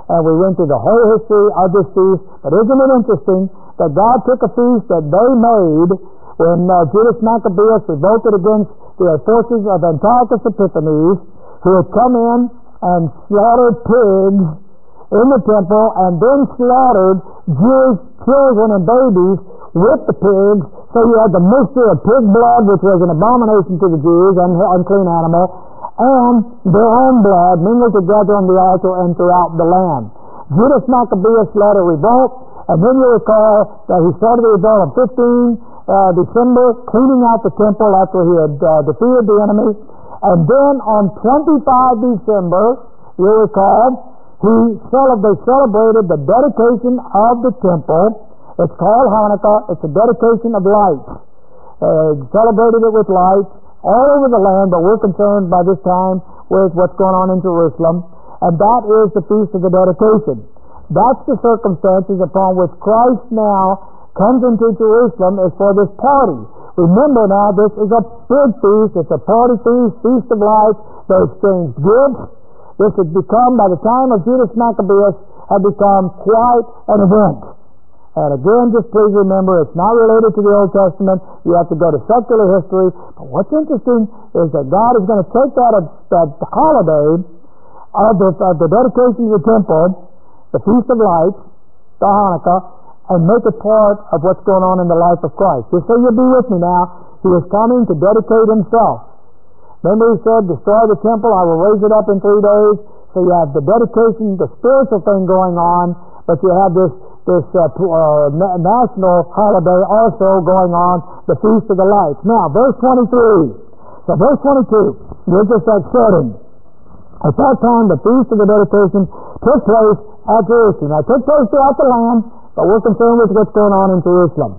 and we went through the whole history of this feast. But isn't it interesting that God took a feast that they made when uh, Judas Maccabeus revolted against the forces of Antiochus Epiphanes, who had come in and slaughtered pigs in the temple, and then slaughtered Jewish children and babies with the pigs. So you had the mixture of pig blood, which was an abomination to the Jews, an unclean animal, and their own blood mingled together on the altar and throughout the land. Judas Maccabeus led a revolt, and then you recall that he started the revolt on fifteen uh, December, cleaning out the temple after he had uh, defeated the enemy. And then on twenty-five December, you recall, he cel- they celebrated the dedication of the temple. It's called Hanukkah. It's a dedication of lights. Uh, celebrated it with lights all over the land, but we're concerned by this time with what's going on in Jerusalem. And that is the Feast of the Dedication. That's the circumstances upon which Christ now comes into Jerusalem is for this party. Remember now, this is a big feast. It's a party feast, Feast of Lights. They exchanged gifts. This had become, by the time of Judas Maccabeus, had become quite an event. And again, just please remember, it's not related to the Old Testament. You have to go to secular history. But what's interesting is that God is going to take that, that holiday of the, of the dedication of the temple, the Feast of Lights, the Hanukkah, and make it part of what's going on in the life of Christ. Just so you'll be with me now, he is coming to dedicate himself. Remember he said, destroy the temple, I will raise it up in three days. So you have the dedication, the spiritual thing going on, but you have this this uh, uh, national holiday also going on, the Feast of the Lights. Now, verse twenty-three. So verse twenty-two gives us that setting. At that time, the Feast of the Dedication took place at Jerusalem. Now, it took place throughout the land, but we're concerned with what's going on in Jerusalem.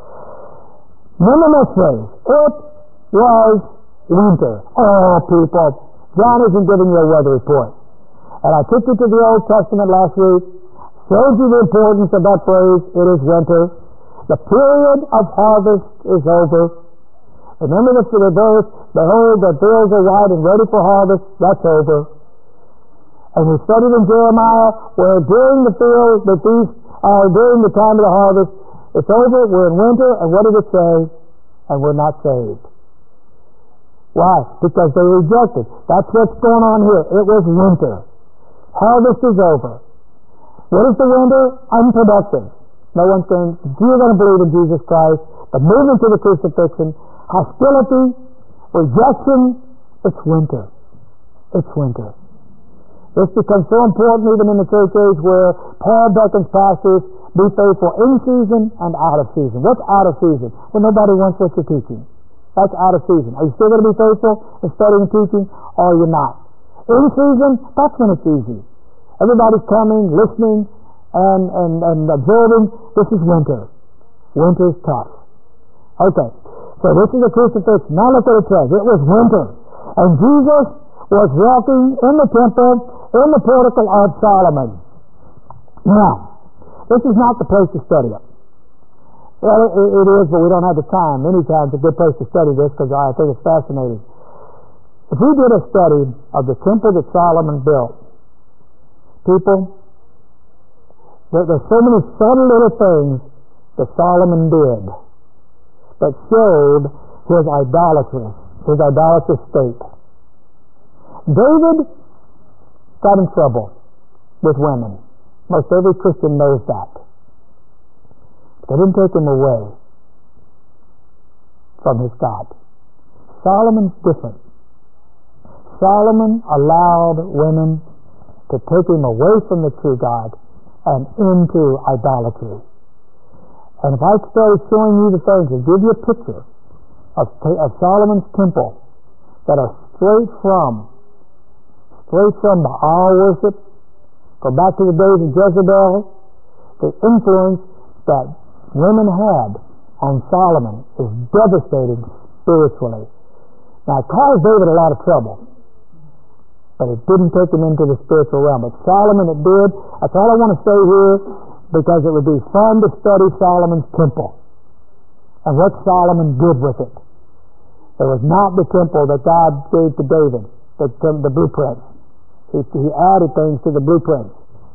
Then the next phrase, it was winter. Oh, people, John isn't giving you a weather report. And I took you to the Old Testament last week, showed you the importance of that phrase, it is winter. The period of harvest is over. Remember this for the verse, behold, the fields are white and ready for harvest, that's over. And we studied in Jeremiah, where during the field, the feast, uh, during the time of the harvest, it's over, we're in winter, and what did it say? And we're not saved. Why? Because they rejected. That's what's going on here. It was winter. Harvest is over. What is the winter? Unproductive. No one's going, you're going to believe in Jesus Christ. The movement to the crucifixion, hostility, rejection, it's winter. It's winter. This becomes so important even in the church age where Paul beckons pastors, be faithful in season and out of season. What's out of season? Well, nobody wants what you're teaching. That's out of season. Are you still going to be faithful in studying and teaching, or are you not? In season, that's when it's easy. Everybody's coming, listening, and, and, and observing. This is winter. Winter's tough. Okay, so this is the crucifixion. Now look what it says. It was winter, and Jesus was walking in the temple in the portico of Solomon. Now, this is not the place to study it. Well, it, it is, but we don't have the time. Many times it's a good place to study this because I think it's fascinating. If we did a study of the temple that Solomon built, people, there, there's so many subtle little things that Solomon did that showed his idolatry, his idolatrous state. David got in trouble with women. Most every Christian knows that. They didn't take him away from his God. Solomon's different. Solomon allowed women to take him away from the true God and into idolatry. And if I started showing you the things and give you a picture of, of Solomon's temple that are straight from straight from Baal worship, go back to the days of Jezebel, the influence that women had on Solomon is devastating spiritually. Now, it caused David a lot of trouble, but it didn't take him into the spiritual realm. But Solomon, it did. That's all I want to say here, because it would be fun to study Solomon's temple and what Solomon did with it. It was not the temple that God gave to David, the, the blueprints. He, he added things to the blueprints.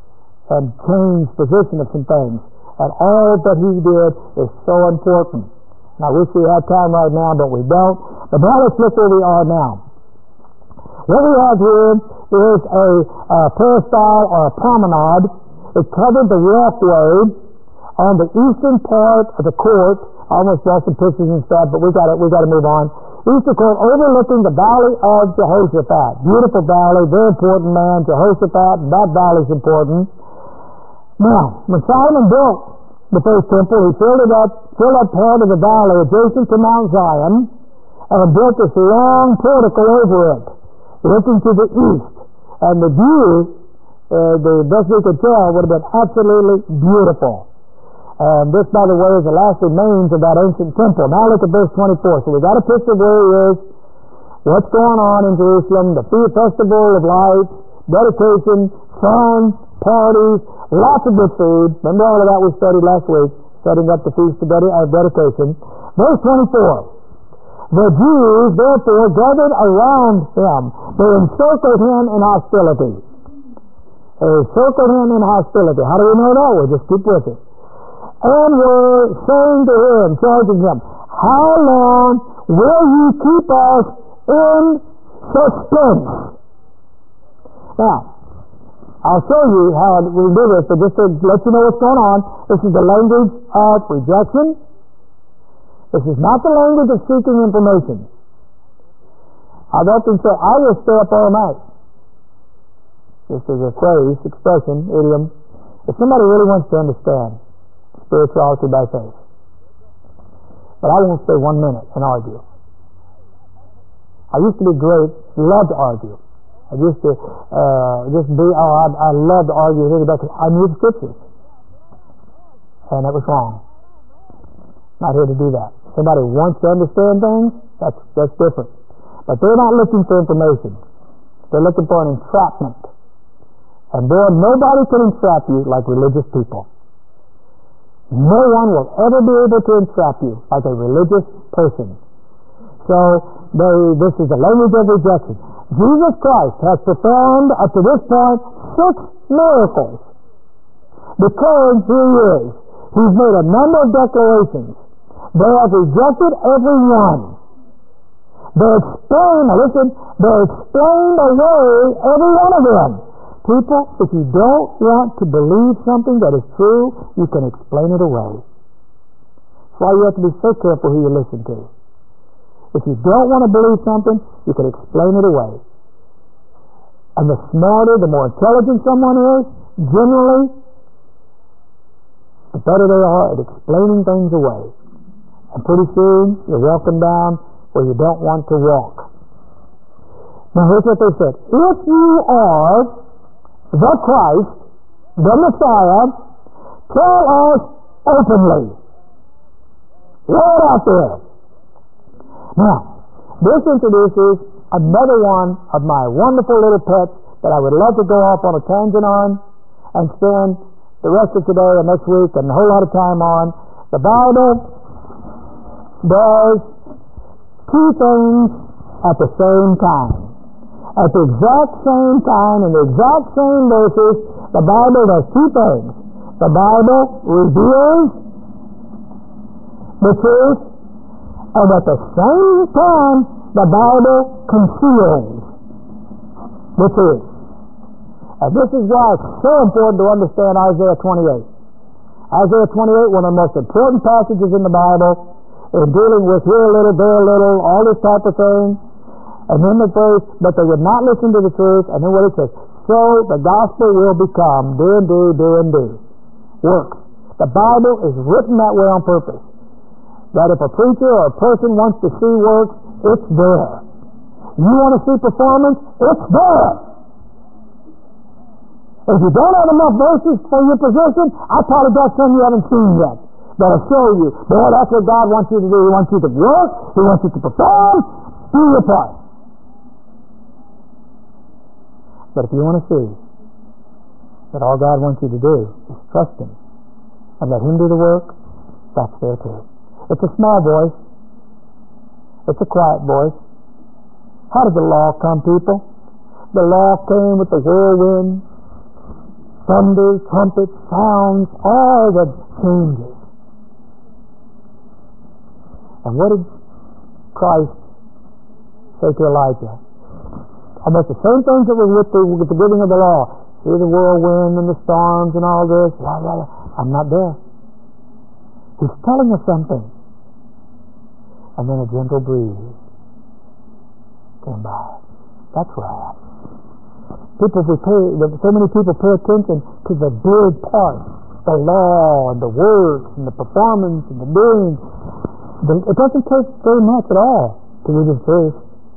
and change position of some things. And all that he did is so important. And I wish we had time right now, but we don't. But now let's look where we are now. What we have here is a, a peristyle or a promenade. It covered the walkway on the eastern part of the court. I almost brought some pictures and stuff, but we got to we got to move on. Eastern court overlooking the valley of Jehoshaphat. Beautiful valley, very important man, Jehoshaphat. That valley is important. Now, when Solomon built the first temple, he filled it up, filled up part of the valley adjacent to Mount Zion, and built this long portico over it, looking to the east. And the view, uh, the best we could tell, would have been absolutely beautiful. And this, by the way, is the last remains of that ancient temple. Now look at verse twenty-four. So we got a picture of where he is, what's going on in Jerusalem, the festival of lights, dedication, songs, parties, lots of good food. Remember all of that we studied last week, setting up the feast of dedication. Verse twenty-four. The Jews, therefore, gathered around him. They encircled him in hostility. They encircled him in hostility. How do we know that? We'll just keep with it. And were saying to him, charging him, how long will you keep us in suspense? Now, I'll show you how we do this, but just to let you know what's going on, this is the language of rejection. This is not the language of seeking information. I've often said, I will stay up all night. This is a phrase, expression, idiom. If somebody really wants to understand spirituality by faith. But I won't stay one minute and argue. I used to be great, loved to argue. I used to uh, just be, oh, I, I love to argue with anybody because I knew the scriptures. And that was wrong. Not here to do that. Somebody wants to understand things, that's, that's different. But they're not looking for information. They're looking for an entrapment. And boy, nobody can entrap you like religious people. No one will ever be able to entrap you like a religious person. So, they, this is the language of rejection. Jesus Christ has performed up to this point six miracles. Because he is. He's made a number of declarations. They have rejected every one. They explain, now listen, they explained away every one of them. People, if you don't want to believe something that is true, you can explain it away. That's why you have to be so careful who you listen to. If you don't want to believe something, you can explain it away. And the smarter, the more intelligent someone is, generally, the better they are at explaining things away. And pretty soon, you're walking down where you don't want to walk. Now here's what they said. If you are the Christ, the Messiah, tell us openly. Lay it out there. Now, this introduces another one of my wonderful little pets that I would love to go off on a tangent on and spend the rest of today and next week and a whole lot of time on. The Bible does two things at the same time. At the exact same time, in the exact same verses, the Bible does two things. The Bible reveals the truth, and at the same time, the Bible conceals the truth. And this is why it's so important to understand Isaiah twenty-eight. Isaiah twenty-eight, one of the most important passages in the Bible, in dealing with here a little, there a little, all this type of thing. And then the verse, but they would not listen to the truth. And then what it says, so the gospel will become do and do, do and do. Works. The Bible is written that way on purpose. That if a preacher or a person wants to see works, it's there. You want to see performance, it's there. If you don't have enough verses for your position, I probably got some you haven't seen yet. That'll show you, boy, that's what God wants you to do. He wants you to work, He wants you to perform, do your part. But if you want to see that all God wants you to do is trust Him and let Him do the work, that's there too. It's a small voice. It's a quiet voice. How did the law come, people? The law came with the whirlwind, thunder, trumpet, sounds, all the changes. And what did Christ say to Elijah? Almost the same things that were with the, with the giving of the law. See the whirlwind and the storms and all this. Blah, blah, blah. I'm not there. He's telling us something. And then a gentle breeze came by. That's where I am. People, we pay, so many people pay attention to the big parts, the law and the works and the performance and the doing. It doesn't take very much at all to read His truth.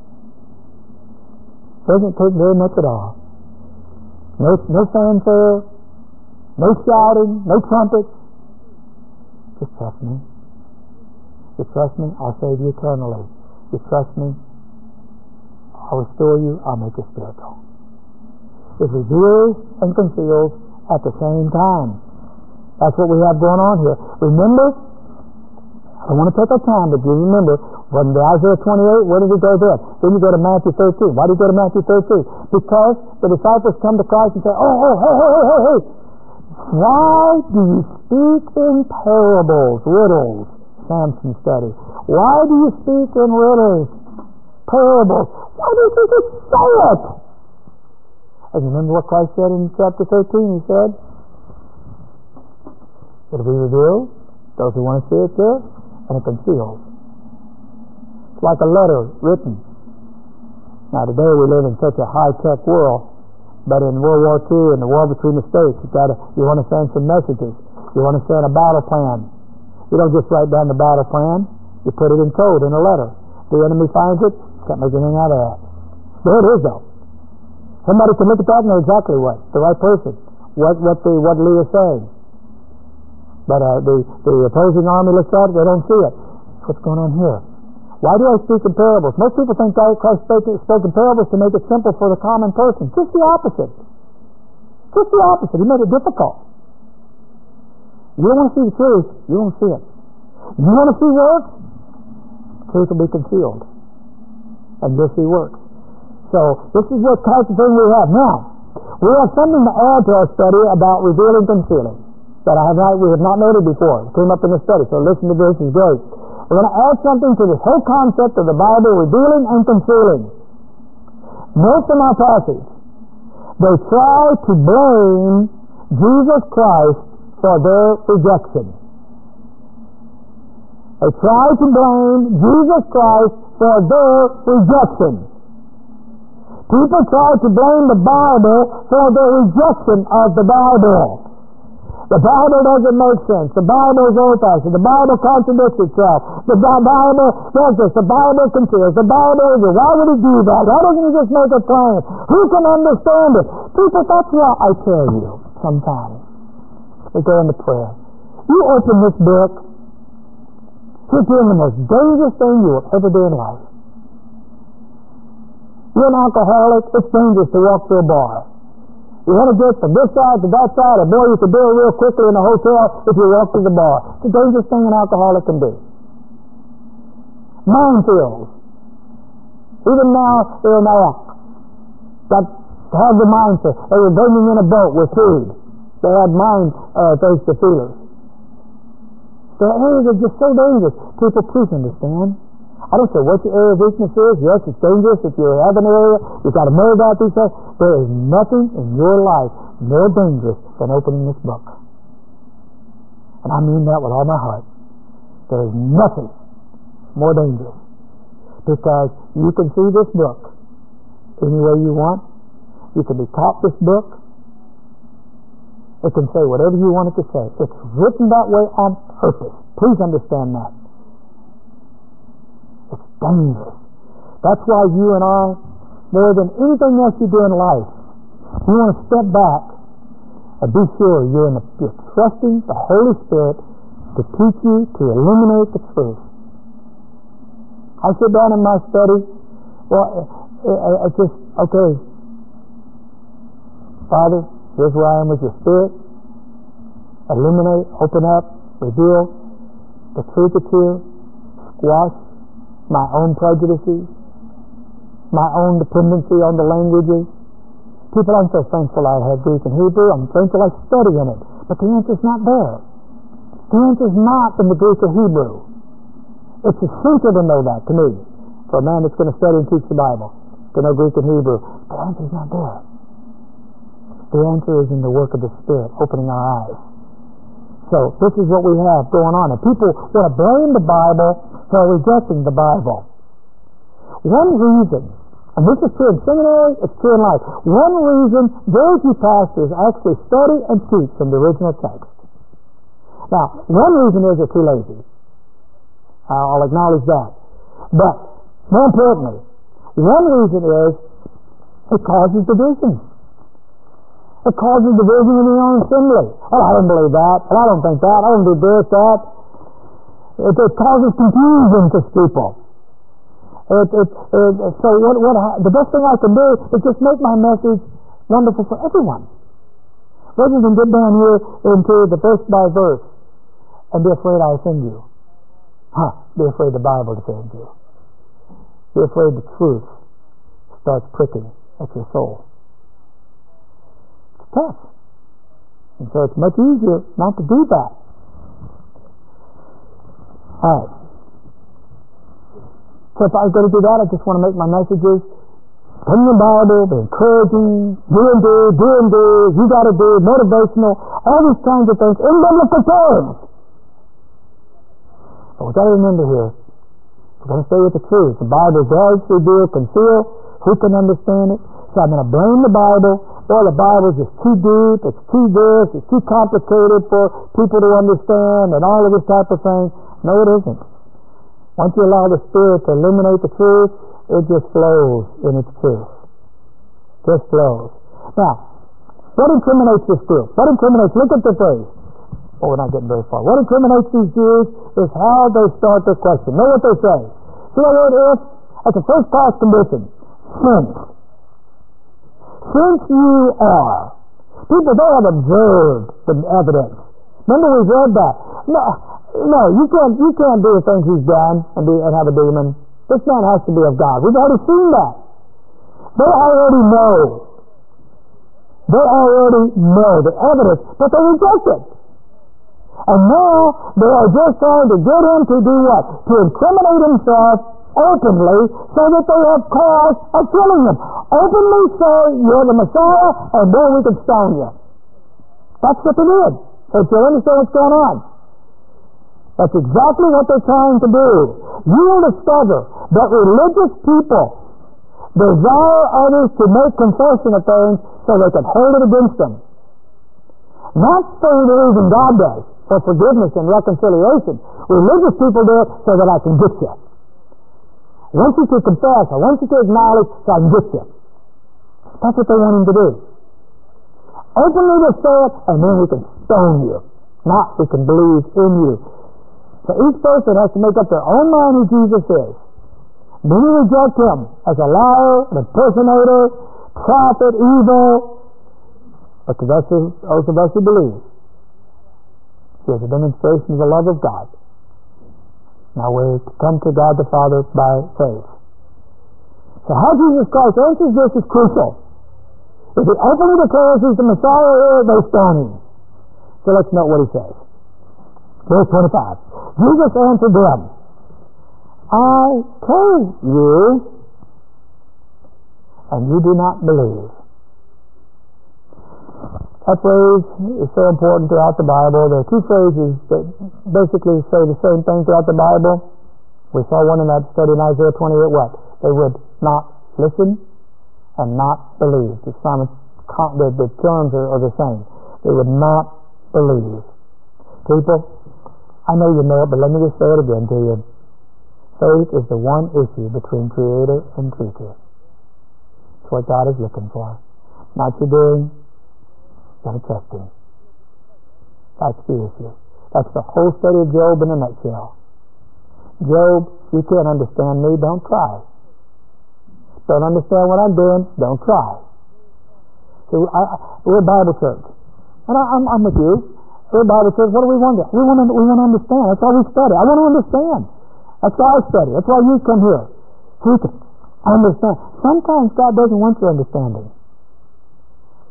It doesn't take very much at all. No, no fanfare, no shouting, no trumpets. Just trust me. You trust me, I'll save you eternally. You trust me, I'll restore you, I'll make you spiritual. It reveals and conceals at the same time. That's what we have going on here. Remember, I don't want to take our time, but you remember, when the Isaiah twenty-eight, where did we go there? Then you go to Matthew thirteen. Why do you go to Matthew thirteen? Because the disciples come to Christ and say, oh, oh, hey, hey, hey, hey, why do you speak in parables, riddles? Samson study. Why do you speak in riddles, parables? Why don't you just say it? And you remember what Christ said in chapter thirteen? He said, it'll be revealed, those who want to see it do, and it conceals. It's like a letter written. Now today we live in such a high-tech world, but in World War Two and the war between the states, you gotta, you want to send some messages. You want to send a battle plan. You don't just write down the battle plan. You put it in code in a letter. The enemy finds it, can't make anything out of that. There it is, though. Somebody can look at that and know exactly what the right person, what what the what Lee is saying. But uh, the the opposing army looks at it, they don't see it. What's going on here? Why do I speak in parables? Most people think Christ spoke, spoke in parables to make it simple for the common person. Just the opposite. Just the opposite. He made it difficult. You don't want to see the truth, you won't see it. You want to see works, truth will be concealed. And you'll see works. So, this is what type of thing we have. Now, we have something to add to our study about revealing and concealing that I have not, we have not noted before. It came up in the study, so listen to this, it's great. We're going to add something to this whole concept of the Bible, revealing and concealing. Note in our passage, they try to blame Jesus Christ for their rejection. They try to blame Jesus Christ for their rejection. People try to blame the Bible for their rejection of the Bible. The Bible doesn't make sense. The Bible is old-fashioned. The Bible contradicts itself. The Bible does this. The Bible conceals. The Bible is it. Why would he do that? Why doesn't he just make it plain? Who can understand it? People, that's why I tell you sometimes. We go into prayer. You open this book, you're doing the most dangerous thing you will ever do in life. You're an alcoholic, it's dangerous to walk through a bar. You want to get from this side to that side, or boy, you can do it real quickly in a hotel if you walk through the bar. It's the dangerous thing an alcoholic can do. Minefields. Even now, they're in Iraq. That had the mindset. They were bringing in a boat with food. They had mind uh, things to feelers. The areas are just so dangerous. People, please understand. I don't care what your area of weakness is. Yes, it's dangerous. If you have an area, you've got to know about these things. There is nothing in your life more dangerous than opening this book. And I mean that with all my heart. There is nothing more dangerous. Because you can see this book any way you want. You can be taught this book. It can say whatever you want it to say. It's written that way on purpose. Please understand that. It's dangerous. That's why you and I, more than anything else you do in life, you want to step back and be sure you're, in the, you're trusting the Holy Spirit to teach you, to illuminate the truth. I sit down in my study, well, I, I just, okay, Father, here's where I am with your Spirit. Illuminate, open up, reveal the truth that's here, squash my own prejudices, my own dependency on the languages, People aren't so thankful I had Greek and Hebrew. I'm thankful I study in it. But the answer's not there. The answer's not in the Greek or Hebrew. It's essential to know that, to me, for a man that's going to study and teach the Bible, to know Greek and Hebrew. The answer's not there. The answer is in the work of the Spirit, opening our eyes. So this is what we have going on. And people want to blame the Bible for rejecting the Bible. One reason, and this is true in seminary, it's true in life, one reason very few pastors actually study and teach from the original text. Now, one reason is they're too lazy. I'll acknowledge that. But, more importantly, one reason is it causes division. It causes division in your own assembly. Oh, I don't believe that. Oh, I don't think that. I don't do this, that. It, it causes confusion to people. It, it, it, so what, what I, the best thing I can do is just make my message wonderful for everyone. Rather than get down here into the verse by verse and be afraid I offend you. Huh, be afraid the Bible offends you. Be afraid the truth starts pricking at your soul. It's tough. And so it's much easier not to do that. Alright. So if I was going to do that, I just want to make my messages from the Bible, be encouraging, do and do, do and do, you got to do, motivational, all these kinds of things in biblical terms. But we've got to remember here, we're going to stay with the truth. The Bible does reveal, conceal. Who can understand it? So I'm going to blame the Bible. Or the Bible is just too deep, it's too this, it's too complicated for people to understand, and all of this type of thing. No, it isn't. Once you allow the Spirit to illuminate the truth, it just flows in its truth. Just flows. Now, what incriminates this group? What incriminates, look at the phrase. Oh, we're not getting very far. What incriminates these Jews is how they start their question. Know what they say. See that word if? That's a first class condition. Since. Since you are. People, they have observed the evidence. Remember we've read that. No, no, you can't, you can't do the things he's done and, be, and have a demon. This man has to be of God. We've already seen that. They already know. They already know the evidence, but they reject it. And now they are just trying to get him to do what? To incriminate himself openly so that they have cause of killing him. Openly say you're the Messiah and then we can stone you. That's what they did. So you understand what's going on. That's exactly what they're trying to do. You will discover that religious people desire others to make confession of things so they can hold it against them. Not for the reason God does, for forgiveness and reconciliation. Religious people do it so that I can get you. I want you to confess, I want you to acknowledge so I can get you. That's what they want him to do. Openly to say it, and then we can stone you. Not we can believe in you. So each person has to make up their own mind who Jesus is. Then you reject him as a liar, an impersonator, prophet, evil. But to those of us who believe, he is a demonstration of the love of God. Now we come to God the Father by faith. So how Jesus Christ answers this is crucial. If he openly declares he's the Messiah, they stone him. So let's note what he says. Verse twenty-five. Jesus answered them, I told you, and you do not believe. That phrase is so important throughout the Bible. There are two phrases that basically say the same thing throughout the Bible. We saw one in that study in Isaiah twenty-eight. What? They would not listen and not believe. The, the, the terms are, are the same. They would not believe. People, I know you know it, but let me just say it again to you. Faith is the one issue between Creator and creature. It's what God is looking for. Not your doing, got to trust him. That's the issue. That's the whole study of Job in a nutshell. Job, you can't understand me, don't try. Don't understand what I'm doing, don't try. See, I, we're a Bible church. And I, I'm, I'm with you. We're a Bible church. What do we want to do? We want to, we want to understand. That's why we study. I want to understand. That's why I study. That's why you come here. So you can understand. Sometimes God doesn't want your understanding.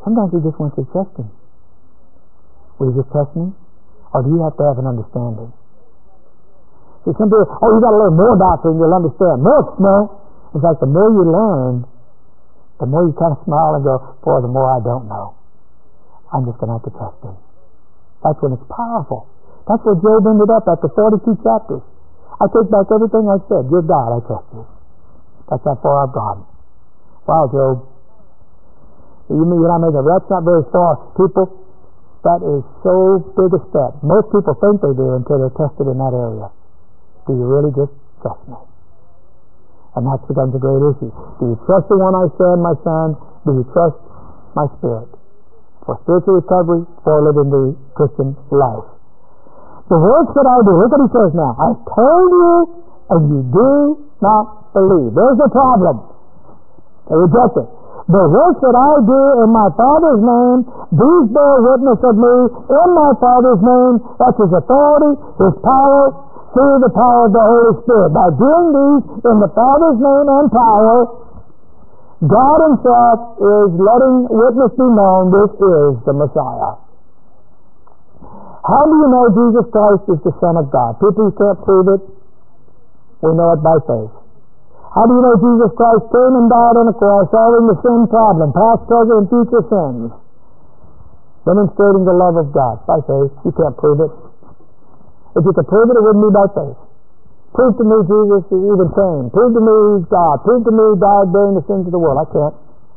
Sometimes He just wants you to trust Him. Will you just trust me? Or do you have to have an understanding? See, some people, oh, you got to learn more doctrine, you'll understand. No, no. It's like the more you learn, the more you kind of smile and go, boy, the more I don't know. I'm just going to have to trust Him. That's when it's powerful. That's where Job ended up after forty-two chapters. I take back everything I said. You're God, I trust you. That's how far I've gone. Wow, Job. You mean you're not making it? That's not very far. People, that is so big a step. Most people think they do until they're tested in that area. Do you really just trust me? And that becomes a great issue. Do you trust the one I send, my son? Do you trust my Spirit? For spiritual recovery, for living the Christian life. The works that I do, look what he says now. I told you, and you do not believe. There's the problem. They reject it. The works that I do in my Father's name, these bear witness of me in my Father's name. That's His authority, His power, through the power of the Holy Spirit. By doing these in the Father's name and power, God Himself is letting witness be known this is the Messiah. How do you know Jesus Christ is the Son of God? People who can't prove it, we know it by faith. How do you know Jesus Christ came and died on the cross, solving the sin problem, past, present, and future sins, demonstrating the love of God? By faith. You can't prove it. If you could prove it, it wouldn't be by faith. Prove to me Jesus even came. Prove to me He's God. Prove to me He died bearing the sins of the world. I can't.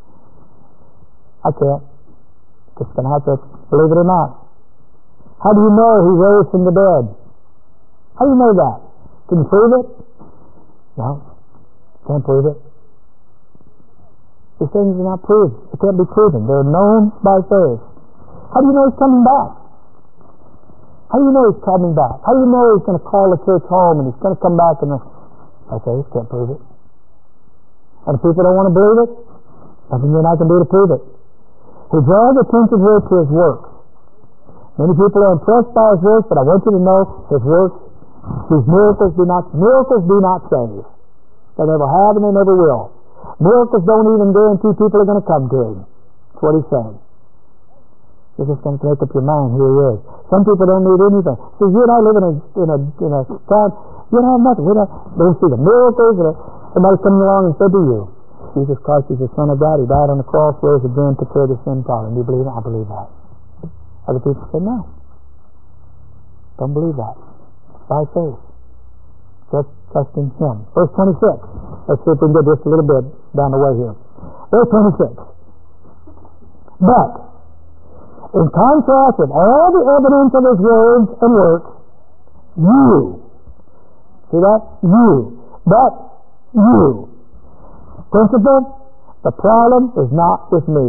I can't. Just going to have to believe it or not. How do you know He rose from the dead? How do you know that? Can you prove it? No. Can't prove it. These things are not proved. They can't be proven. They're known by faith. How do you know He's coming back? How do you know He's coming back? How do you know He's going to call the church home and He's going to come back and by faith? Can't prove it. And if people don't want to believe it, nothing you're not going to do to prove it. He draws attention here to His works. Many people are impressed by His works, but I want you to know His works, His miracles do not, miracles do not save. They never have and they never will. Miracles don't even guarantee people are going to come to Him. That's what He's saying. You're just going to make up your mind, here He is. Some people don't need anything. See, you and I live in a, in a, in a time, you don't have nothing. We don't, don't see the miracles. Or somebody coming along and said to you, Jesus Christ is the Son of God. He died on the cross, rose again, took care of the sin problem. Do you believe that? I believe that. Other people say, no. Don't believe that. By faith. Just trusting Him. Verse twenty-six. Let's see if we can get just a little bit down the way here. Verse twenty-six. But, in contrast with all the evidence of His words and works, you, see that? You. But, you. Principle, the problem is not with me.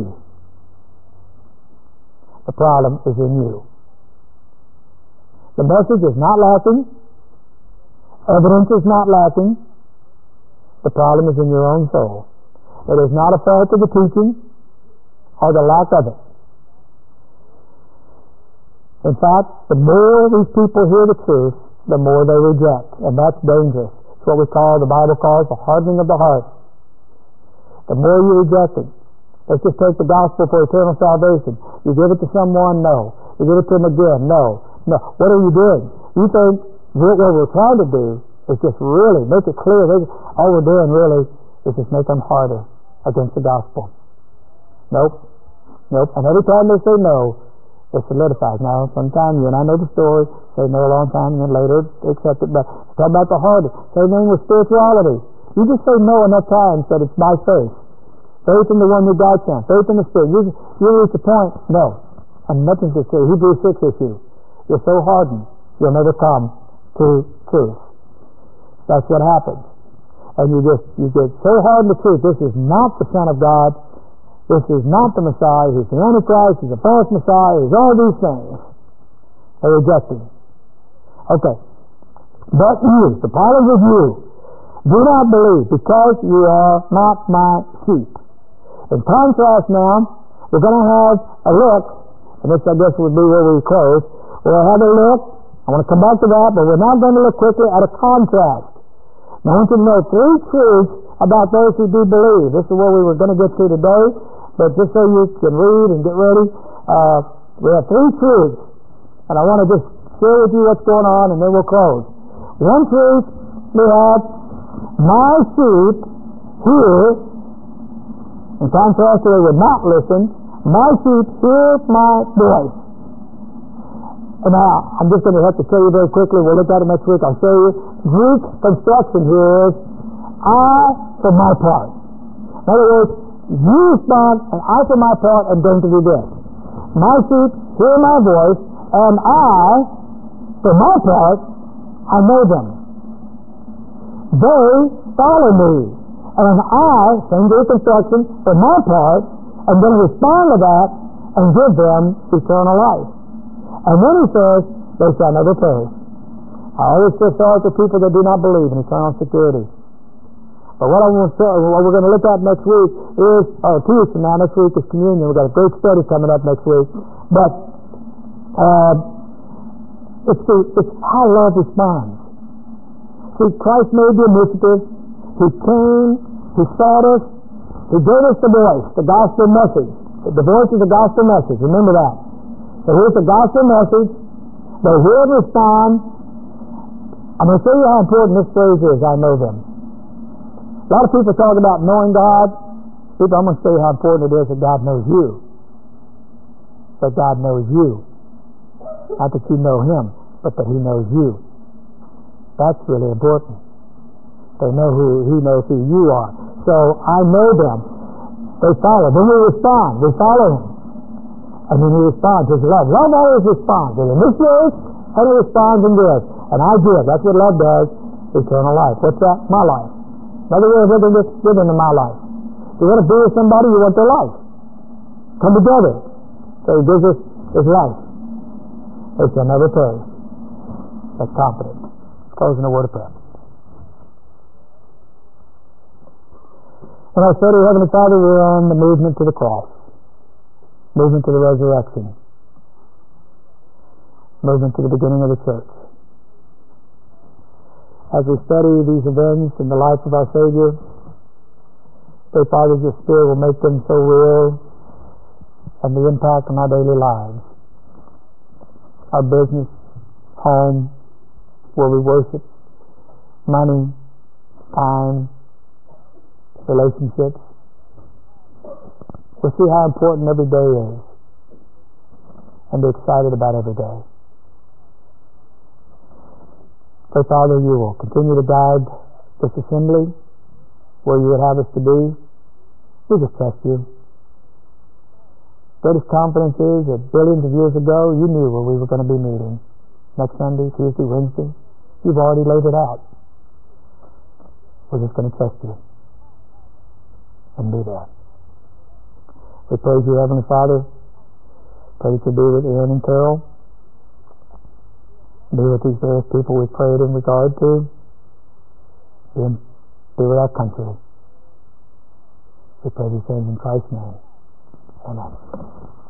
The problem is in you. The message is not lacking. Evidence is not lacking. The problem is in your own soul. It is not a fault of the teaching or the lack of it. In fact, the more these people hear the truth, the more they reject, and that's dangerous. It's what we call, the Bible calls, the hardening of the heart. The more you reject it, let's just take the gospel for eternal salvation. You give it to someone? No. You give it to them again? No. No. What are you doing? You think what we're trying to do is just really make it clear. All we're doing really is just make them harder against the gospel. Nope. Nope. And every time they say no, it solidifies. Now, sometimes you and I know the story, say no a long time, and then later they accept it. But talk about the heart. Same thing with spirituality. You just say no enough times that it's by faith. Faith in the one who God sent. Faith in the Spirit. You, you reach the point, no. And nothing to say. Hebrews six issue. You're so hardened, you'll never come to truth. That's what happens. And you just, you get so hardened to truth. This is not the Son of God. This is not the Messiah. He's the Antichrist. He's a false Messiah. He's all these things. They reject Him. Okay. But you, the problem with you, do not believe because you are not my sheep. In contrast now, we're going to have a look, and this I guess would be where we close. We'll have a look. I want to come back to that, but we're not going to look quickly at a contrast. Now I want you to know three truths about those who do believe. This is where we were going to get to today. but just so you can read and get ready, uh, we have three truths, and I want to just share with you what's going on, and then we'll close. One truth, we have my sheep hear, in contrast to they would not listen, my sheep hear my voice. And now, I'm just going to have to show you very quickly, we'll look at it next week, I'll show you. Greek construction here is, I for my part. In other words, you respond, and I for my part am going to do this. My sheep hear my voice, and I, for my part, I know them. They follow me. And I, same Greek construction, for my part, am going to respond to that and give them eternal life. And then he says, they shall never perish. I always feel sorry for people that do not believe in eternal security. But what I want to show, what we're going to look at next week is, or two weeks from now, next week is communion. We've got a great study coming up next week. But uh, it's, the, it's how love responds. See, Christ made the initiative. He came. He sought us. He gave us the voice, the gospel message. The voice is the gospel message. Remember that. So here's the gospel message. They hear and respond. I'm going to show you how important this phrase is, I know them. A lot of people talk about knowing God. People, I'm going to show you how important it is that God knows you. That God knows you. Not that you know Him, but that He knows you. That's really important. They know who He knows who you are. So I know them. They follow. Then we respond. We follow Him. And then He responds. His love. Love always responds. It initiates and it responds and gives. And I give. That's what love does. Eternal life. What's that? My life. In other words, living this given in my life. If you want to be with somebody, you want their life. Come together. So He gives us His life. They shall never perish. That's confidence. Let's close in a word of prayer. In our study, Heavenly Father, we're on the movement to the cross. Movement to the resurrection. Movement to the beginning of the church. As we study these events in the life of our Savior, pray, Father, your Spirit will make them so real and the impact on our daily lives. Our business, home, where we worship, money, time, relationships. We'll see how important every day is and be excited about every day. Pray, Father, you will continue to guide this assembly where you would have us to be. We just trust you. Greatest confidence is that billions of years ago you knew where we were going to be meeting. Next Sunday, Tuesday, Wednesday. You've already laid it out. We're just going to trust you and be there. We praise you, Heavenly Father. Pray that you be with Ian and Carol. Be with these various people we prayed in regard to. Be, be with our country. We pray these things in Christ's name. Amen.